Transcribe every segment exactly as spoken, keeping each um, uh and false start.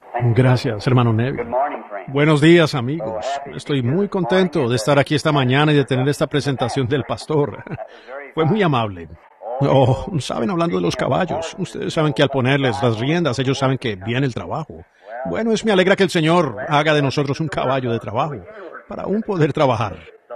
Gracias, hermano Neville. Buenos días, amigos. Estoy muy contento de estar aquí esta mañana y de tener esta presentación del pastor. Fue muy amable. Oh, saben, hablando de los caballos, ustedes saben que al ponerles las riendas, ellos saben que viene el trabajo. Bueno, es me alegra que el Señor haga de nosotros un caballo de trabajo, para aún poder trabajar.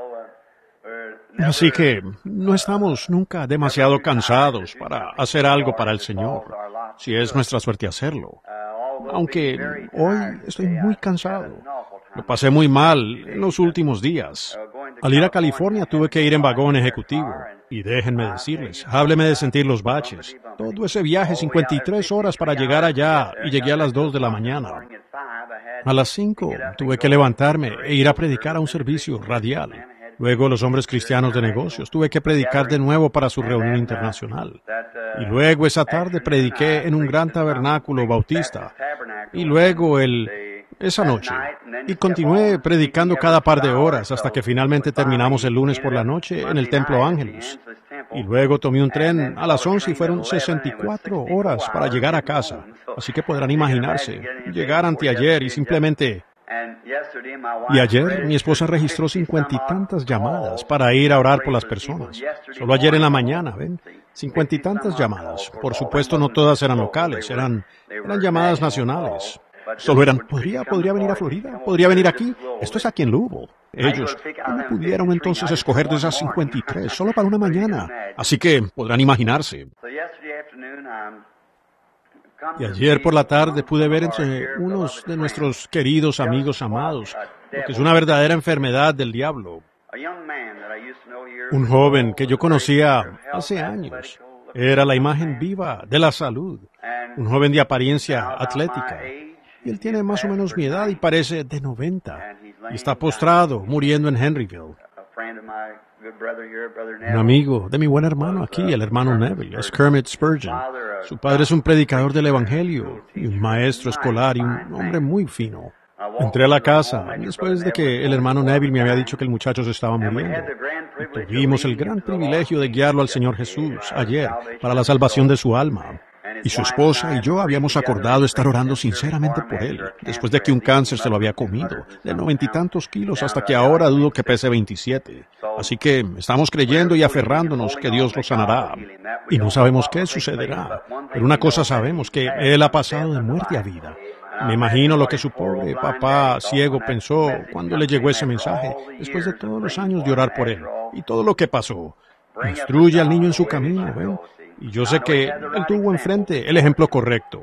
Así que no estamos nunca demasiado cansados para hacer algo para el Señor, si es nuestra suerte hacerlo. Aunque hoy estoy muy cansado. Lo pasé muy mal en los últimos días. Al ir a California tuve que ir en vagón ejecutivo. Y déjenme decirles, hábleme de sentir los baches. Todo ese viaje, cincuenta y tres horas para llegar allá, y llegué a las dos de la mañana. A las cinco tuve que levantarme e ir a predicar a un servicio radial. Luego los hombres cristianos de negocios tuve que predicar de nuevo para su reunión internacional. Y luego esa tarde prediqué en un gran tabernáculo bautista. Y luego el... esa noche. Y continué predicando cada par de horas hasta que finalmente terminamos el lunes por la noche en el Templo Ángelus. Y luego tomé un tren a las once y fueron sesenta y cuatro horas para llegar a casa. Así que podrán imaginarse, llegar anteayer y simplemente... Y ayer mi esposa registró cincuenta y tantas llamadas para ir a orar por las personas. Solo ayer en la mañana, ¿ven? Cincuenta y tantas llamadas. Por supuesto, no todas eran locales, eran, eran llamadas nacionales. Solo eran, ¿podría, podría venir a Florida? ¿Podría venir aquí? Esto es aquí en Louisville. Ellos, ¿cómo pudieron entonces escoger de esas cincuenta y tres solo para una mañana? Así que podrán imaginarse. Y ayer por la tarde pude ver entre unos de nuestros queridos amigos amados lo que es una verdadera enfermedad del diablo. Un joven que yo conocía hace años. Era la imagen viva de la salud. Un joven de apariencia atlética. Y él tiene más o menos mi edad y parece de noventa. Y está postrado, muriendo en Henryville. Un amigo de mi buen hermano aquí, el hermano Neville, es Kermit Spurgeon. Su padre es un predicador del Evangelio y un maestro escolar y un hombre muy fino. Entré a la casa después de que el hermano Neville me había dicho que el muchacho se estaba muriendo. Y tuvimos el gran privilegio de guiarlo al Señor Jesús ayer para la salvación de su alma. Y su esposa y yo habíamos acordado estar orando sinceramente por él, después de que un cáncer se lo había comido, de noventa y tantos kilos hasta que ahora dudo que pese veintisiete. Así que estamos creyendo y aferrándonos que Dios lo sanará. Y no sabemos qué sucederá, pero una cosa sabemos, que él ha pasado de muerte a vida. Me imagino lo que su pobre papá ciego pensó cuando le llegó ese mensaje, después de todos los años de orar por él, y todo lo que pasó. Instruye al niño en su camino, ¿ven? Y yo sé que él tuvo enfrente el ejemplo correcto.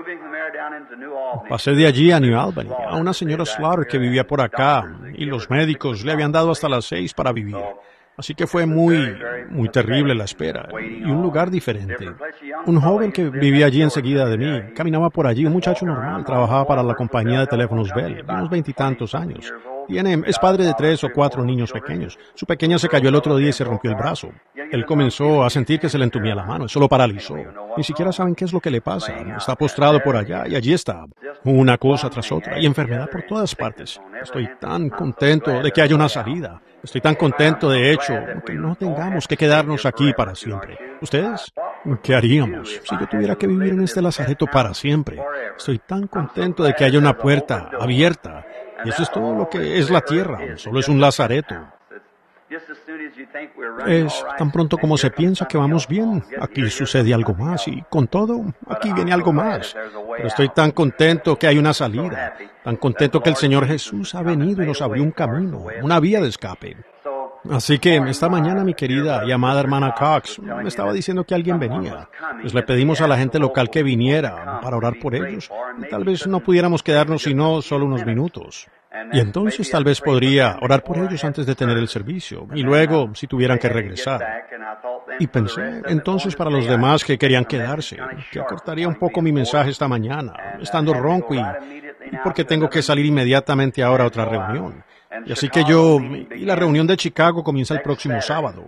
Pasé de allí a New Albany, a una señora Slaughter que vivía por acá, y los médicos le habían dado hasta las seis para vivir. Así que fue muy, muy terrible la espera, y un lugar diferente. Un joven que vivía allí enseguida de mí, caminaba por allí, un muchacho normal, trabajaba para la compañía de teléfonos Bell, de unos veintitantos años. Tiene, es padre de tres o cuatro niños pequeños. Su pequeña se cayó el otro día y se rompió el brazo. Él comenzó a sentir que se le entumía la mano, eso lo paralizó. Ni siquiera saben qué es lo que le pasa. Está postrado por allá y allí está. Una cosa tras otra y enfermedad por todas partes. Estoy tan contento de que haya una salida. Estoy tan contento, de hecho, que no tengamos que quedarnos aquí para siempre. ¿Ustedes? ¿Qué haríamos si yo tuviera que vivir en este lazareto para siempre? Estoy tan contento de que haya una puerta abierta. Y eso es todo lo que es la tierra, solo es un lazareto. Es tan pronto como se piensa que vamos bien, aquí sucede algo más y con todo, aquí viene algo más. Pero estoy tan contento que hay una salida, tan contento que el Señor Jesús ha venido y nos abrió un camino, una vía de escape. Así que esta mañana mi querida y amada hermana Cox me estaba diciendo que alguien venía. Pues le pedimos a la gente local que viniera para orar por ellos. Y tal vez no pudiéramos quedarnos sino solo unos minutos. Y entonces tal vez podría orar por ellos antes de tener el servicio. Y luego, si tuvieran que regresar. Y pensé, entonces para los demás que querían quedarse, que acortaría un poco mi mensaje esta mañana, estando ronco y, y porque tengo que salir inmediatamente ahora a otra reunión. Y así que yo, y la reunión de Chicago comienza el próximo sábado.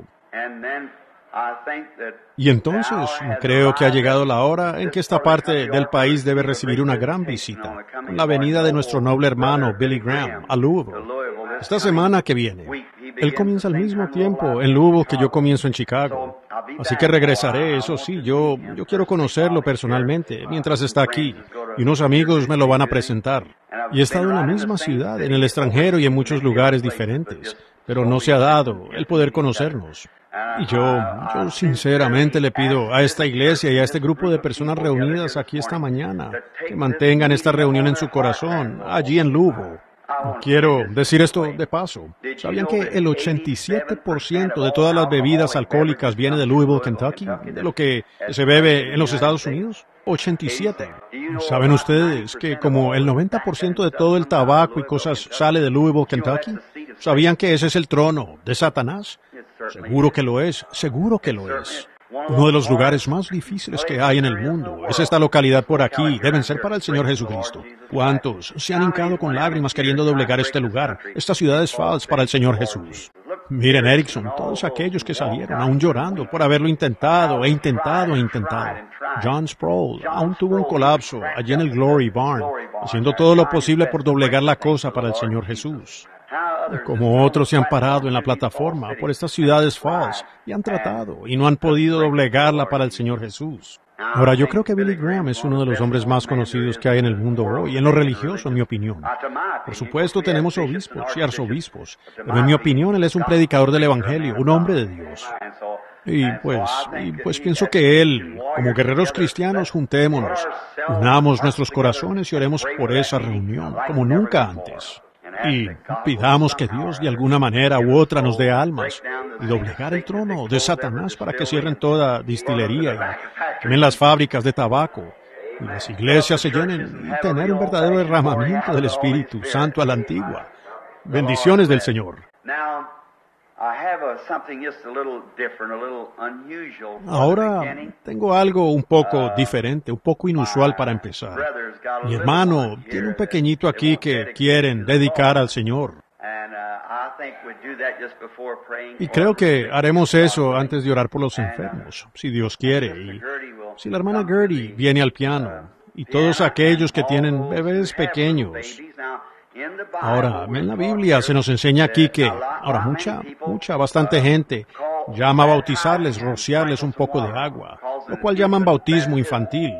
Y entonces creo que ha llegado la hora en que esta parte del país debe recibir una gran visita, con la venida de nuestro noble hermano Billy Graham a Louisville. Esta semana que viene, él comienza al mismo tiempo en Louisville que yo comienzo en Chicago. Así que regresaré, eso sí, yo, yo quiero conocerlo personalmente mientras está aquí. y unos amigos me lo van a presentar. Y he estado en la misma ciudad, en el extranjero y en muchos lugares diferentes, pero no se ha dado el poder conocernos. Y yo, yo sinceramente le pido a esta iglesia y a este grupo de personas reunidas aquí esta mañana que mantengan esta reunión en su corazón, allí en Louisville. Quiero decir esto de paso. ¿Sabían que el ochenta y siete por ciento de todas las bebidas alcohólicas viene de Louisville, Kentucky? De lo que se bebe en los Estados Unidos. ochenta y siete. ¿Saben ustedes que como el noventa por ciento de todo el tabaco y cosas sale de Louisville, Kentucky? ¿Sabían que ese es el trono de Satanás? Seguro que lo es, seguro que lo es. Uno de los lugares más difíciles que hay en el mundo es esta localidad por aquí. Deben ser para el Señor Jesucristo. ¿Cuántos se han hincado con lágrimas queriendo doblegar este lugar? Esta ciudad es falsa para el Señor Jesús. Miren, Erickson, todos aquellos que salieron aún llorando por haberlo intentado, e intentado, e intentado. John Sproul aún tuvo un colapso allí en el Glory Barn, haciendo todo lo posible por doblegar la cosa para el Señor Jesús. Como otros se han parado en la plataforma por estas ciudades falsas y han tratado y no han podido doblegarla para el Señor Jesús. Ahora, yo creo que Billy Graham es uno de los hombres más conocidos que hay en el mundo hoy, en lo religioso, en mi opinión. Por supuesto, tenemos obispos y arzobispos, pero en mi opinión, él es un predicador del Evangelio, un hombre de Dios. Y pues, y pues pienso que él, como guerreros cristianos, juntémonos, unamos nuestros corazones y oremos por esa reunión, como nunca antes. Y pidamos que Dios de alguna manera u otra nos dé almas y doblegar el trono de Satanás para que cierren toda distillería y quemen las fábricas de tabaco y las iglesias se llenen y tener un verdadero derramamiento del Espíritu Santo a la antigua. Bendiciones del Señor. Ahora tengo algo un poco diferente, un poco inusual para empezar. Mi hermano tiene un pequeñito aquí que quieren dedicar al Señor. Y creo que haremos eso antes de orar por los enfermos, si Dios quiere. Y si la hermana Gertie viene al piano, y todos aquellos que tienen bebés pequeños. Ahora, en la Biblia se nos enseña aquí que, ahora mucha, mucha, bastante gente llama a bautizarles, rociarles un poco de agua, lo cual llaman bautismo infantil.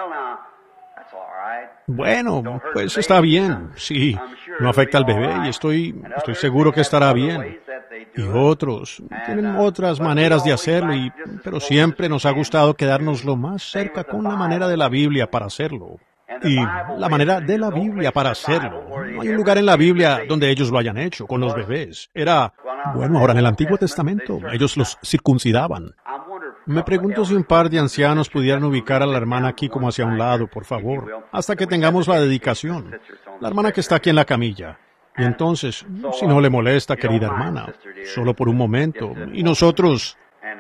Bueno, pues está bien, sí, no afecta al bebé y estoy, estoy seguro que estará bien. Y otros tienen otras maneras de hacerlo, y, pero siempre nos ha gustado quedarnos lo más cerca con la manera de la Biblia para hacerlo. Y la manera de la Biblia para hacerlo. No hay un lugar en la Biblia donde ellos lo hayan hecho con los bebés. Era, bueno, ahora en el Antiguo Testamento ellos los circuncidaban. Me pregunto si un par de ancianos pudieran ubicar a la hermana aquí como hacia un lado, por favor, hasta que tengamos la dedicación. La hermana que está aquí en la camilla. Y entonces, si no le molesta, querida hermana, solo por un momento. Y nosotros...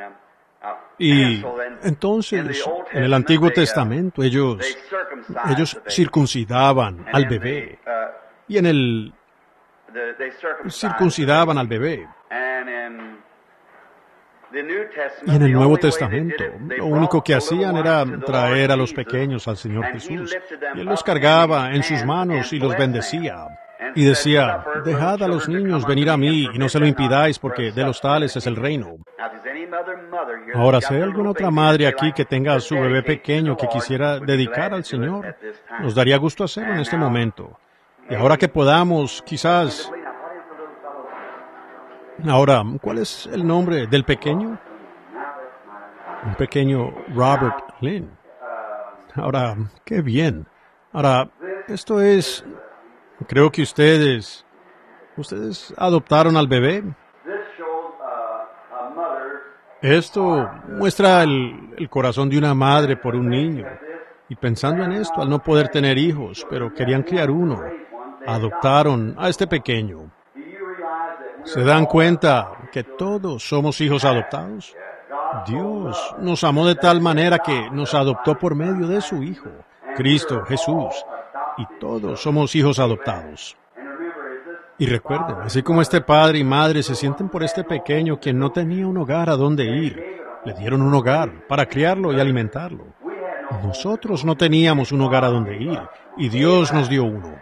Y entonces, en el Antiguo Testamento, ellos, ellos circuncidaban al bebé. Y en el... circuncidaban al bebé. Y en el Nuevo Testamento, lo único que hacían era traer a los pequeños al Señor Jesús. Y Él los cargaba en sus manos y los bendecía. Y decía, dejad a los niños venir a mí y no se lo impidáis porque de los tales es el reino. Ahora, si hay alguna otra madre aquí que tenga a su bebé pequeño que quisiera dedicar al Señor, nos daría gusto hacerlo en este momento. Y ahora que podamos, quizás... Ahora, ¿cuál es el nombre del pequeño? Un pequeño Robert Lynn. Ahora, qué bien. Ahora, esto es... Creo que ustedes... ¿Ustedes adoptaron al bebé? Esto muestra el, el corazón de una madre por un niño. Y pensando en esto, al no poder tener hijos, pero querían criar uno, adoptaron a este pequeño. ¿Se dan cuenta que todos somos hijos adoptados? Dios nos amó de tal manera que nos adoptó por medio de su Hijo, Cristo Jesús. Y todos somos hijos adoptados. Y recuerden, así como este padre y madre se sienten por este pequeño quien no tenía un hogar a donde ir, le dieron un hogar para criarlo y alimentarlo. Nosotros no teníamos un hogar a donde ir, y Dios nos dio uno.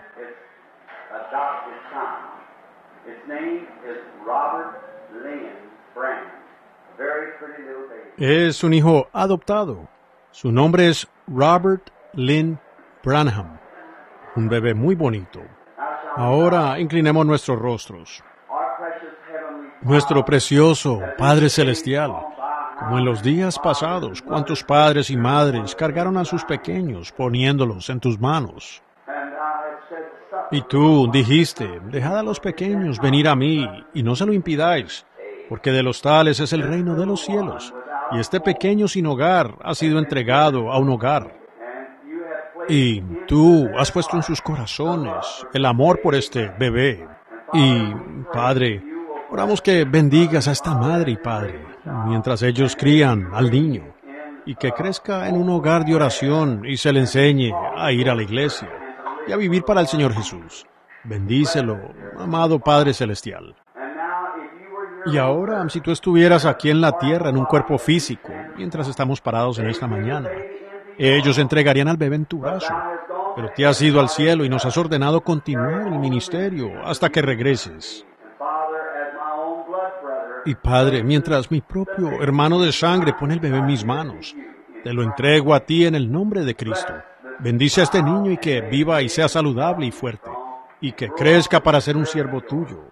Es un hijo adoptado. Su nombre es Robert Lynn Branham, un bebé muy bonito. Ahora inclinemos nuestros rostros. Nuestro precioso Padre Celestial, como en los días pasados, cuántos padres y madres cargaron a sus pequeños poniéndolos en tus manos. Y tú dijiste, dejad a los pequeños venir a mí y no se lo impidáis, porque de los tales es el reino de los cielos. Y este pequeño sin hogar ha sido entregado a un hogar. Y tú has puesto en sus corazones el amor por este bebé. Y, Padre, oramos que bendigas a esta madre y padre mientras ellos crían al niño y que crezca en un hogar de oración y se le enseñe a ir a la iglesia y a vivir para el Señor Jesús. Bendícelo, amado Padre Celestial. Y ahora, si tú estuvieras aquí en la tierra en un cuerpo físico, mientras estamos parados en esta mañana, ellos entregarían al bebé en tu brazo, pero te has ido al cielo y nos has ordenado continuar el ministerio hasta que regreses. Y Padre, mientras mi propio hermano de sangre pone el bebé en mis manos, te lo entrego a ti en el nombre de Cristo. Bendice a este niño y que viva y sea saludable y fuerte, y que crezca para ser un siervo tuyo.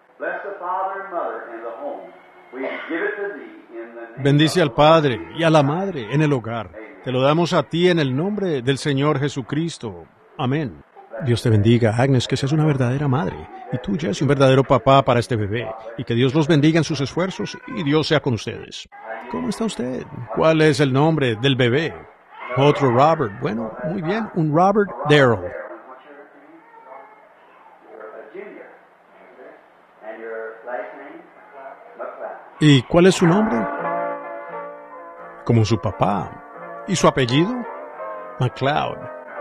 Bendice al Padre y a la Madre en el hogar. Te lo damos a ti en el nombre del Señor Jesucristo. Amén. Dios te bendiga, Agnes, que seas una verdadera madre, y tú, Jesse, un verdadero papá para este bebé, y que Dios los bendiga en sus esfuerzos, y Dios sea con ustedes. ¿Cómo está usted? ¿Cuál es el nombre del bebé? Otro Robert. Bueno, muy bien, un Robert Darrell. ¿Y cuál es su nombre? Como su papá. ¿Y su apellido? McLeod.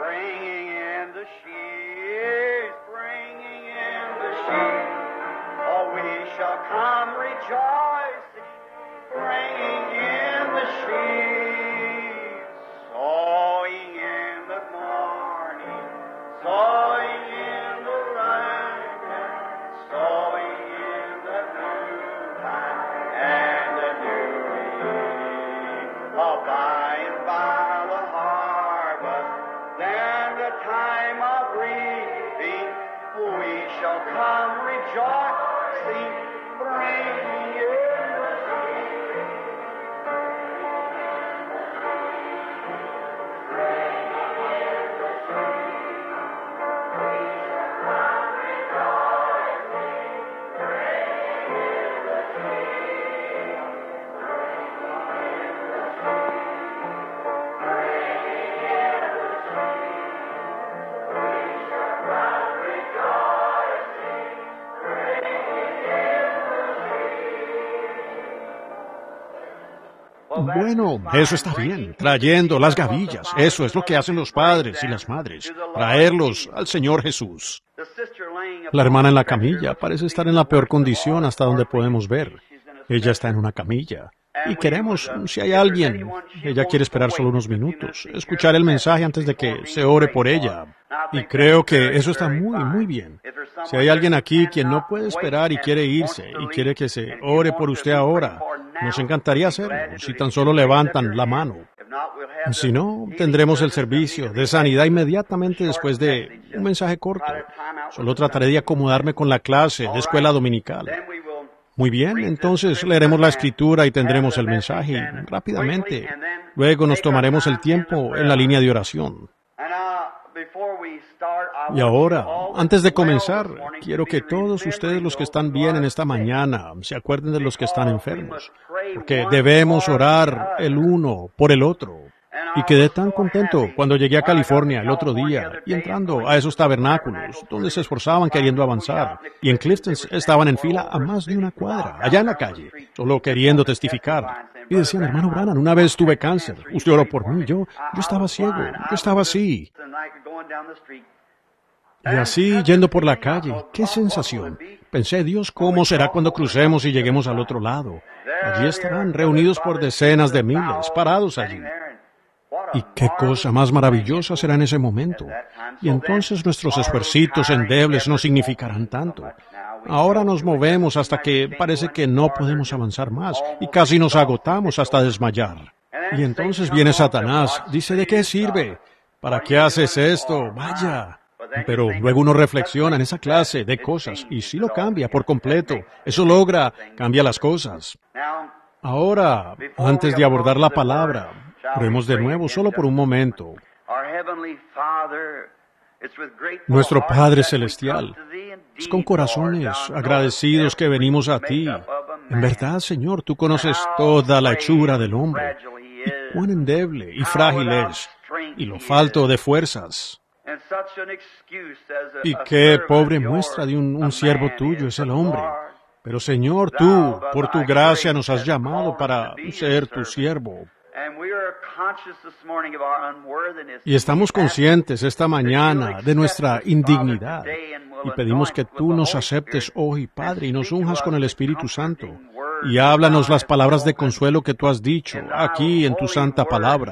Bueno, eso está bien, trayendo las gavillas. Eso es lo que hacen los padres y las madres, traerlos al Señor Jesús. La hermana en la camilla parece estar en la peor condición hasta donde podemos ver. Ella está en una camilla. Y queremos, si hay alguien, ella quiere esperar solo unos minutos, escuchar el mensaje antes de que se ore por ella. Y creo que eso está muy, muy bien. Si hay alguien aquí quien no puede esperar y quiere irse, y quiere que se ore por usted ahora, nos encantaría hacerlo, si tan solo levantan la mano. Si no, tendremos el servicio de sanidad inmediatamente después de un mensaje corto. Solo trataré de acomodarme con la clase de escuela dominical. Muy bien, entonces leeremos la escritura y tendremos el mensaje rápidamente. Luego nos tomaremos el tiempo en la línea de oración. Y ahora, antes de comenzar, quiero que todos ustedes los que están bien en esta mañana se acuerden de los que están enfermos, porque debemos orar el uno por el otro. Y quedé tan contento cuando llegué a California el otro día y entrando a esos tabernáculos donde se esforzaban queriendo avanzar, y en Clifton estaban en fila a más de una cuadra, allá en la calle, solo queriendo testificar. Y decían, hermano Branham, una vez tuve cáncer, usted oró por mí, yo, yo estaba ciego, yo estaba así. Y así, yendo por la calle, ¡qué sensación! Pensé, Dios, ¿cómo será cuando crucemos y lleguemos al otro lado? Allí estarán, reunidos por decenas de miles, parados allí. Y qué cosa más maravillosa será en ese momento. Y entonces nuestros esfuercitos endebles no significarán tanto. Ahora nos movemos hasta que parece que no podemos avanzar más, y casi nos agotamos hasta desmayar. Y entonces viene Satanás, dice, ¿de qué sirve? ¿Para qué haces esto? Vaya. Pero luego uno reflexiona en esa clase de cosas y sí lo cambia por completo. Eso logra, cambia las cosas. Ahora, antes de abordar la palabra, oremos de nuevo solo por un momento. Nuestro Padre Celestial, es con corazones agradecidos que venimos a ti. En verdad, Señor, tú conoces toda la hechura del hombre, y cuán endeble y frágil es, y lo falto de fuerzas. Y qué pobre muestra de un, un siervo tuyo es el hombre. Pero Señor, tú, por tu gracia, nos has llamado para ser tu siervo. Y estamos conscientes esta mañana de nuestra indignidad y pedimos que tú nos aceptes hoy, Padre, y nos unjas con el Espíritu Santo y háblanos las palabras de consuelo que tú has dicho aquí en tu santa palabra.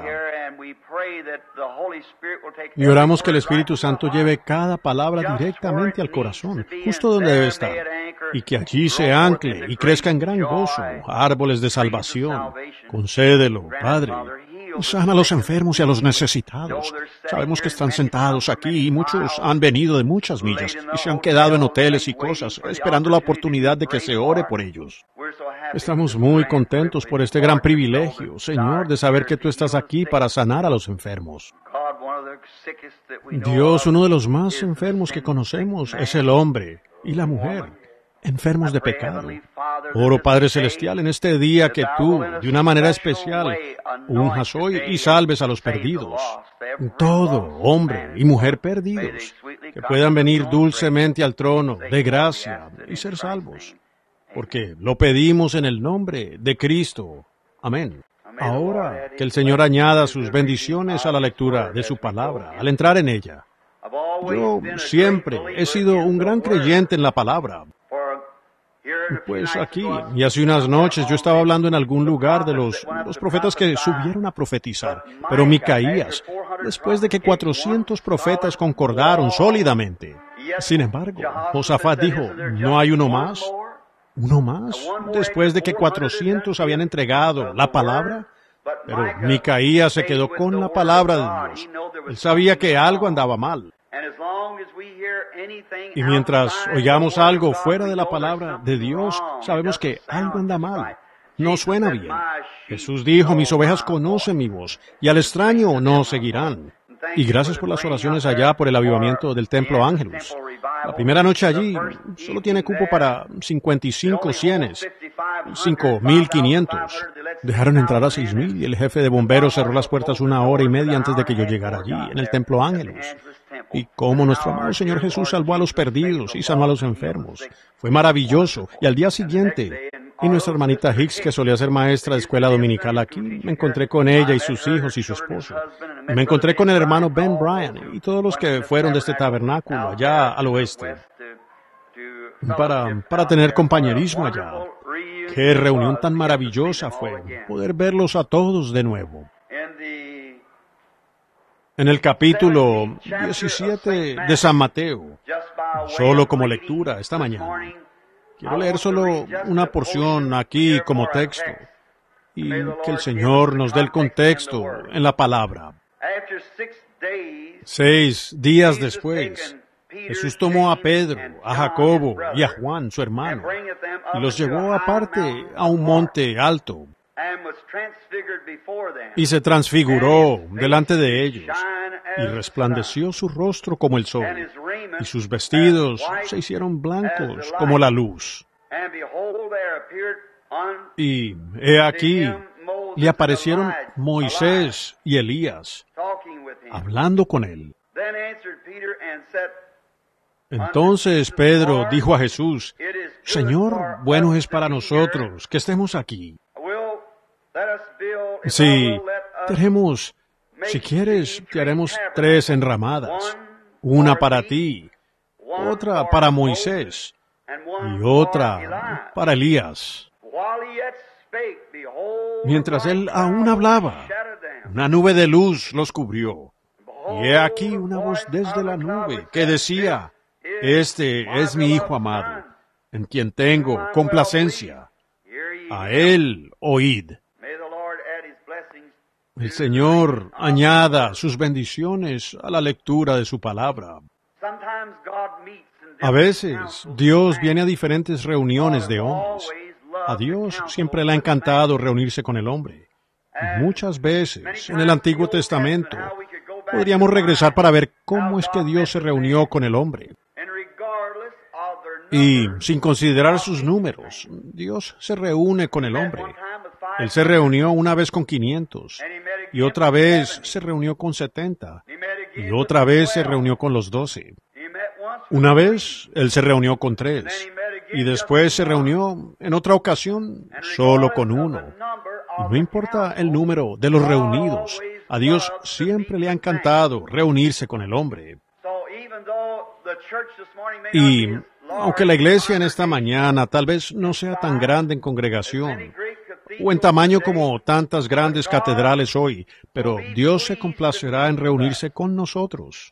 Y oramos que el Espíritu Santo lleve cada palabra directamente al corazón, justo donde debe estar, y que allí se ancle y crezca en gran gozo, árboles de salvación. Concédelo, Padre. Sana a los enfermos y a los necesitados. Sabemos que están sentados aquí y muchos han venido de muchas millas y se han quedado en hoteles y cosas, esperando la oportunidad de que se ore por ellos. Estamos muy contentos por este gran privilegio, Señor, de saber que tú estás aquí para sanar a los enfermos. Dios, uno de los más enfermos que conocemos es el hombre y la mujer, enfermos de pecado. Oro, Padre Celestial, en este día que tú, de una manera especial, unjas hoy y salves a los perdidos. Todo, hombre y mujer perdidos, que puedan venir dulcemente al trono de gracia y ser salvos. Porque lo pedimos en el nombre de Cristo. Amén. Ahora, que el Señor añada sus bendiciones a la lectura de su palabra, al entrar en ella. Yo siempre he sido un gran creyente en la palabra. Pues aquí, y hace unas noches yo estaba hablando en algún lugar de los, los profetas que subieron a profetizar, pero Micaías, después de que cuatrocientos profetas concordaron sólidamente. Sin embargo, Josafat dijo, ¿no hay uno más? ¿Uno más? Después de que cuatrocientos habían entregado la palabra. Pero Micaías se quedó con la palabra de Dios. Él sabía que algo andaba mal. Y mientras oigamos algo fuera de la palabra de Dios, sabemos que algo anda mal. No suena bien. Jesús dijo, mis ovejas conocen mi voz, y al extraño no seguirán. Y gracias por las oraciones allá por el avivamiento del Templo Ángelus. La primera noche allí solo tiene cupo para cincuenta y cinco cienes, cinco mil quinientos. Dejaron entrar a seis mil y el jefe de bomberos cerró las puertas una hora y media antes de que yo llegara allí, en el Templo Ángelus. Y cómo nuestro amado Señor Jesús salvó a los perdidos y sanó a los enfermos. Fue maravilloso. Y al día siguiente, y nuestra hermanita Hicks, que solía ser maestra de escuela dominical aquí, me encontré con ella y sus hijos y su esposo. Y me encontré con el hermano Ben Bryan y todos los que fueron de este tabernáculo allá al oeste para, para tener compañerismo allá. Qué reunión tan maravillosa fue poder verlos a todos de nuevo. En el capítulo diecisiete de San Mateo, solo como lectura esta mañana, quiero leer solo una porción aquí como texto y que el Señor nos dé el contexto en la palabra. Seis días después, Jesús tomó a Pedro, a Jacobo y a Juan, su hermano, y los llevó aparte a un monte alto, y se transfiguró delante de ellos, y resplandeció su rostro como el sol, y sus vestidos se hicieron blancos como la luz. Y he aquí, le aparecieron Moisés y Elías, hablando con él. Entonces Pedro dijo a Jesús, Señor, bueno es para nosotros que estemos aquí. Si tenemos, si quieres, te haremos tres enramadas, una para ti, otra para Moisés y otra para Elías. Mientras él aún hablaba, una nube de luz los cubrió. Y he aquí una voz desde la nube que decía, Este es mi Hijo amado, en quien tengo complacencia. A él oíd. El Señor añada sus bendiciones a la lectura de su palabra. A veces, Dios viene a diferentes reuniones de hombres. A Dios siempre le ha encantado reunirse con el hombre. Muchas veces, en el Antiguo Testamento, podríamos regresar para ver cómo es que Dios se reunió con el hombre. Y, sin considerar sus números, Dios se reúne con el hombre. Él se reunió una vez con quinientos, y otra vez se reunió con setenta, y otra vez se reunió con los doce. Una vez, Él se reunió con tres, y después se reunió, en otra ocasión, solo con uno. Y no importa el número de los reunidos, a Dios siempre le ha encantado reunirse con el hombre. Y, aunque la iglesia en esta mañana tal vez no sea tan grande en congregación, o en tamaño como tantas grandes catedrales hoy, pero Dios se complacerá en reunirse con nosotros.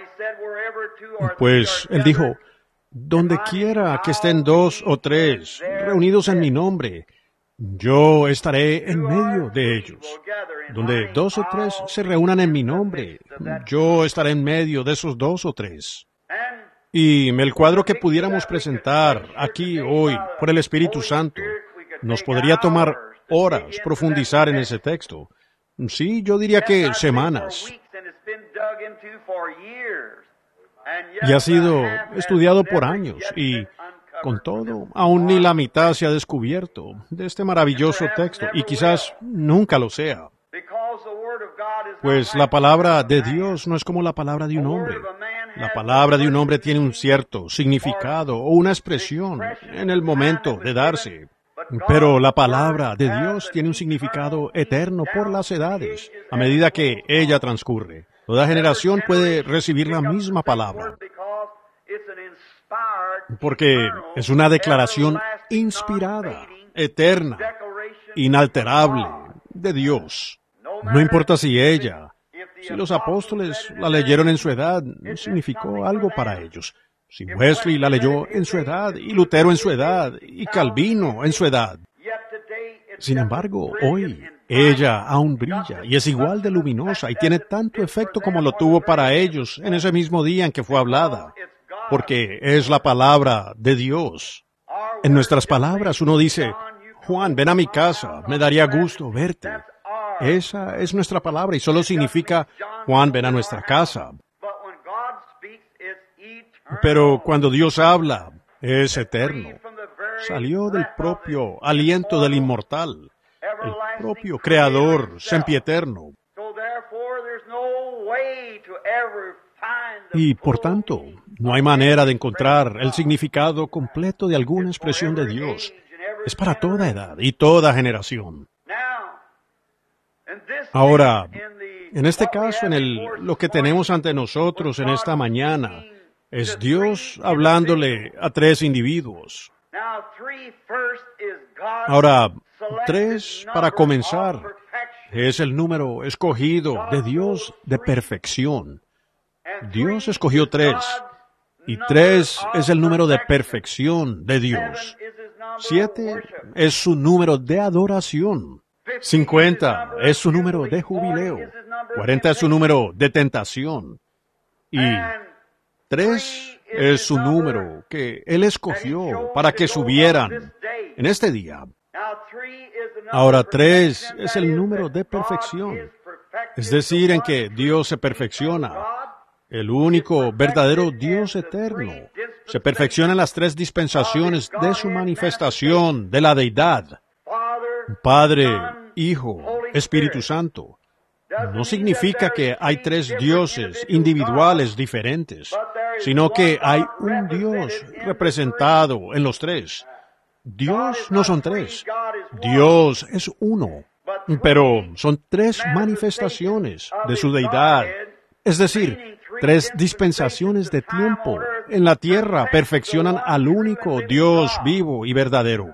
Pues Él dijo, donde quiera que estén dos o tres reunidos en mi nombre, yo estaré en medio de ellos. Donde dos o tres se reúnan en mi nombre, yo estaré en medio de esos dos o tres. Y el cuadro que pudiéramos presentar aquí hoy por el Espíritu Santo nos podría tomar horas profundizar en ese texto. Sí, yo diría que semanas. Y ha sido estudiado por años y, con todo, aún ni la mitad se ha descubierto de este maravilloso texto y quizás nunca lo sea. Pues la palabra de Dios no es como la palabra de un hombre. La palabra de un hombre tiene un cierto significado o una expresión en el momento de darse. Pero la palabra de Dios tiene un significado eterno por las edades, a medida que ella transcurre. Toda generación puede recibir la misma palabra, porque es una declaración inspirada, eterna, inalterable de Dios. No importa si ella, si los apóstoles la leyeron en su edad, no significó algo para ellos. Si Wesley la leyó en su edad, y Lutero en su edad, y Calvino en su edad. Sin embargo, hoy, ella aún brilla y es igual de luminosa y tiene tanto efecto como lo tuvo para ellos en ese mismo día en que fue hablada, porque es la palabra de Dios. En nuestras palabras uno dice, Juan, ven a mi casa, me daría gusto verte. Esa es nuestra palabra y solo significa, Juan, ven a nuestra casa. Pero cuando Dios habla, es eterno. Salió del propio aliento del inmortal, el propio Creador sempieterno. Y por tanto, no hay manera de encontrar el significado completo de alguna expresión de Dios. Es para toda edad y toda generación. Ahora, en este caso, en el, lo que tenemos ante nosotros en esta mañana, es Dios hablándole a tres individuos. Ahora, tres, para comenzar, es el número escogido de Dios de perfección. Dios escogió tres, y tres es el número de perfección de Dios. Siete es su número de adoración. Cincuenta es su número de jubileo. Cuarenta es su número de tentación. Y tres es su número que Él escogió para que subieran en este día. Ahora, tres es el número de perfección, es decir, en que Dios se perfecciona. El único verdadero Dios eterno se perfecciona en las tres dispensaciones de su manifestación de la deidad. Padre, Hijo, Espíritu Santo. No significa que hay tres dioses individuales diferentes, sino que hay un Dios representado en los tres. Dios no son tres, Dios es uno, pero son tres manifestaciones de su deidad, es decir, tres dispensaciones de tiempo en la tierra perfeccionan al único Dios vivo y verdadero.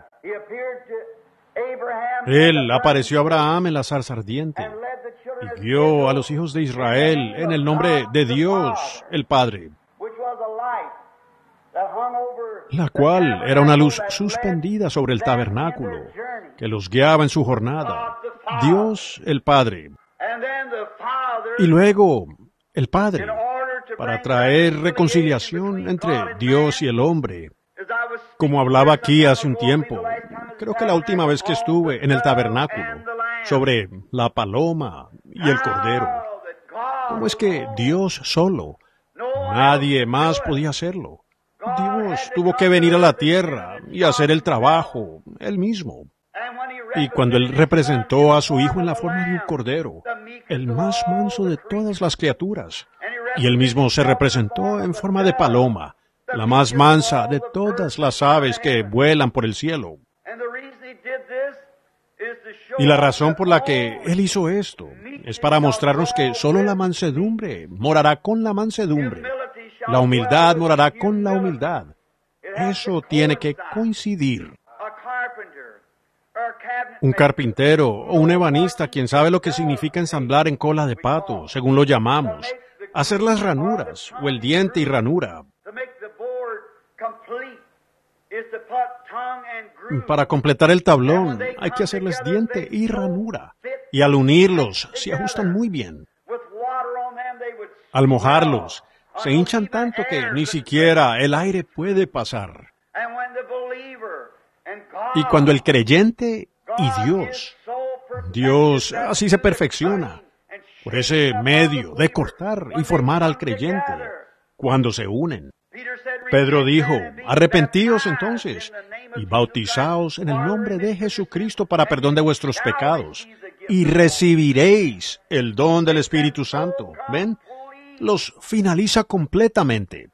Él apareció a Abraham en la zarza ardiente y guió a los hijos de Israel en el nombre de Dios, el Padre, la cual era una luz suspendida sobre el tabernáculo que los guiaba en su jornada. Dios, el Padre. Y luego, el Padre, para traer reconciliación entre Dios y el hombre. Como hablaba aquí hace un tiempo, creo que la última vez que estuve en el tabernáculo, sobre la paloma y el cordero. ¿Cómo es que Dios solo? Nadie más podía hacerlo. Dios tuvo que venir a la tierra y hacer el trabajo él mismo. Y cuando Él representó a su Hijo en la forma de un cordero, el más manso de todas las criaturas, y Él mismo se representó en forma de paloma, la más mansa de todas las aves que vuelan por el cielo. Y la razón por la que Él hizo esto es para mostrarnos que solo la mansedumbre morará con la mansedumbre. La humildad morará con la humildad. Eso tiene que coincidir. Un carpintero o un ebanista, quien sabe lo que significa ensamblar en cola de pato, según lo llamamos, hacer las ranuras o el diente y ranura. Para completar el tablón hay que hacerles diente y ranura, y al unirlos se ajustan muy bien. Al mojarlos, se hinchan tanto que ni siquiera el aire puede pasar. Y cuando el creyente y Dios, Dios así se perfecciona, por ese medio de cortar y formar al creyente, cuando se unen. Pedro dijo, arrepentíos entonces, y bautizaos en el nombre de Jesucristo para perdón de vuestros pecados, y recibiréis el don del Espíritu Santo. ¿Ven? Los finaliza completamente.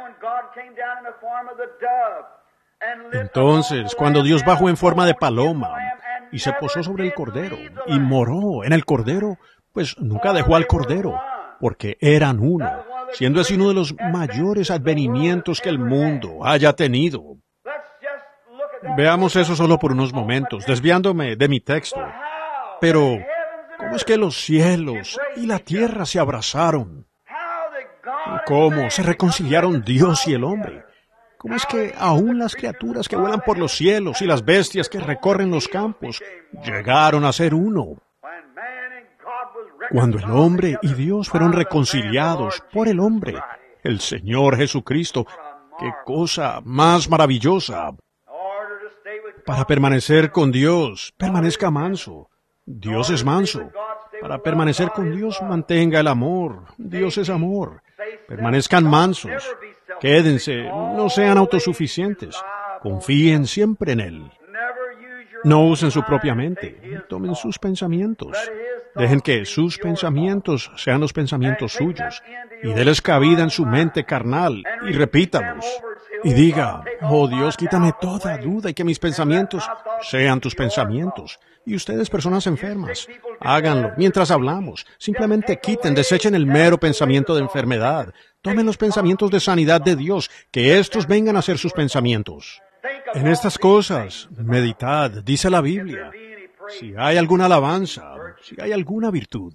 Entonces, cuando Dios bajó en forma de paloma y se posó sobre el cordero y moró en el cordero, pues nunca dejó al cordero, porque eran uno, siendo así uno de los mayores advenimientos que el mundo haya tenido. Veamos eso solo por unos momentos, desviándome de mi texto. Pero, ¿cómo es que los cielos y la tierra se abrazaron? ¿Cómo se reconciliaron Dios y el hombre? ¿Cómo es que aún las criaturas que vuelan por los cielos y las bestias que recorren los campos llegaron a ser uno? Cuando el hombre y Dios fueron reconciliados por el hombre, el Señor Jesucristo, ¡qué cosa más maravillosa! Para permanecer con Dios, permanezca manso. Dios es manso. Para permanecer con Dios, mantenga el amor. Dios es amor. Permanezcan mansos. Quédense, no sean autosuficientes. Confíen siempre en Él. No usen su propia mente. Tomen sus pensamientos. Dejen que sus pensamientos sean los pensamientos suyos. Y déles cabida en su mente carnal. Y repítalos. Y diga, oh Dios, quítame toda duda y que mis pensamientos sean tus pensamientos. Y ustedes, personas enfermas, háganlo mientras hablamos. Simplemente quiten, desechen el mero pensamiento de enfermedad. Tomen los pensamientos de sanidad de Dios, que estos vengan a ser sus pensamientos. En estas cosas, meditad, dice la Biblia, si hay alguna alabanza, si hay alguna virtud.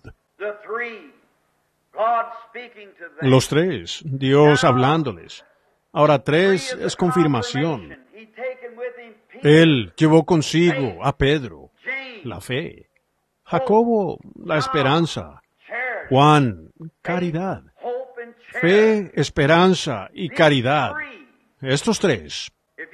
Los tres, Dios hablándoles. Ahora tres es confirmación. Él llevó consigo a Pedro, la fe. Jacobo, la esperanza. Juan, caridad. Fe, esperanza y caridad. Estos tres.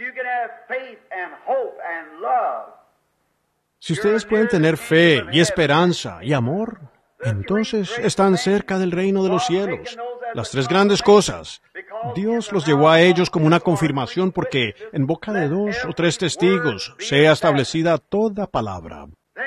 Si ustedes pueden tener fe y esperanza y amor, entonces están cerca del reino de los cielos. Las tres grandes cosas. Dios los llevó a ellos como una confirmación porque en boca de dos o tres testigos sea establecida toda palabra.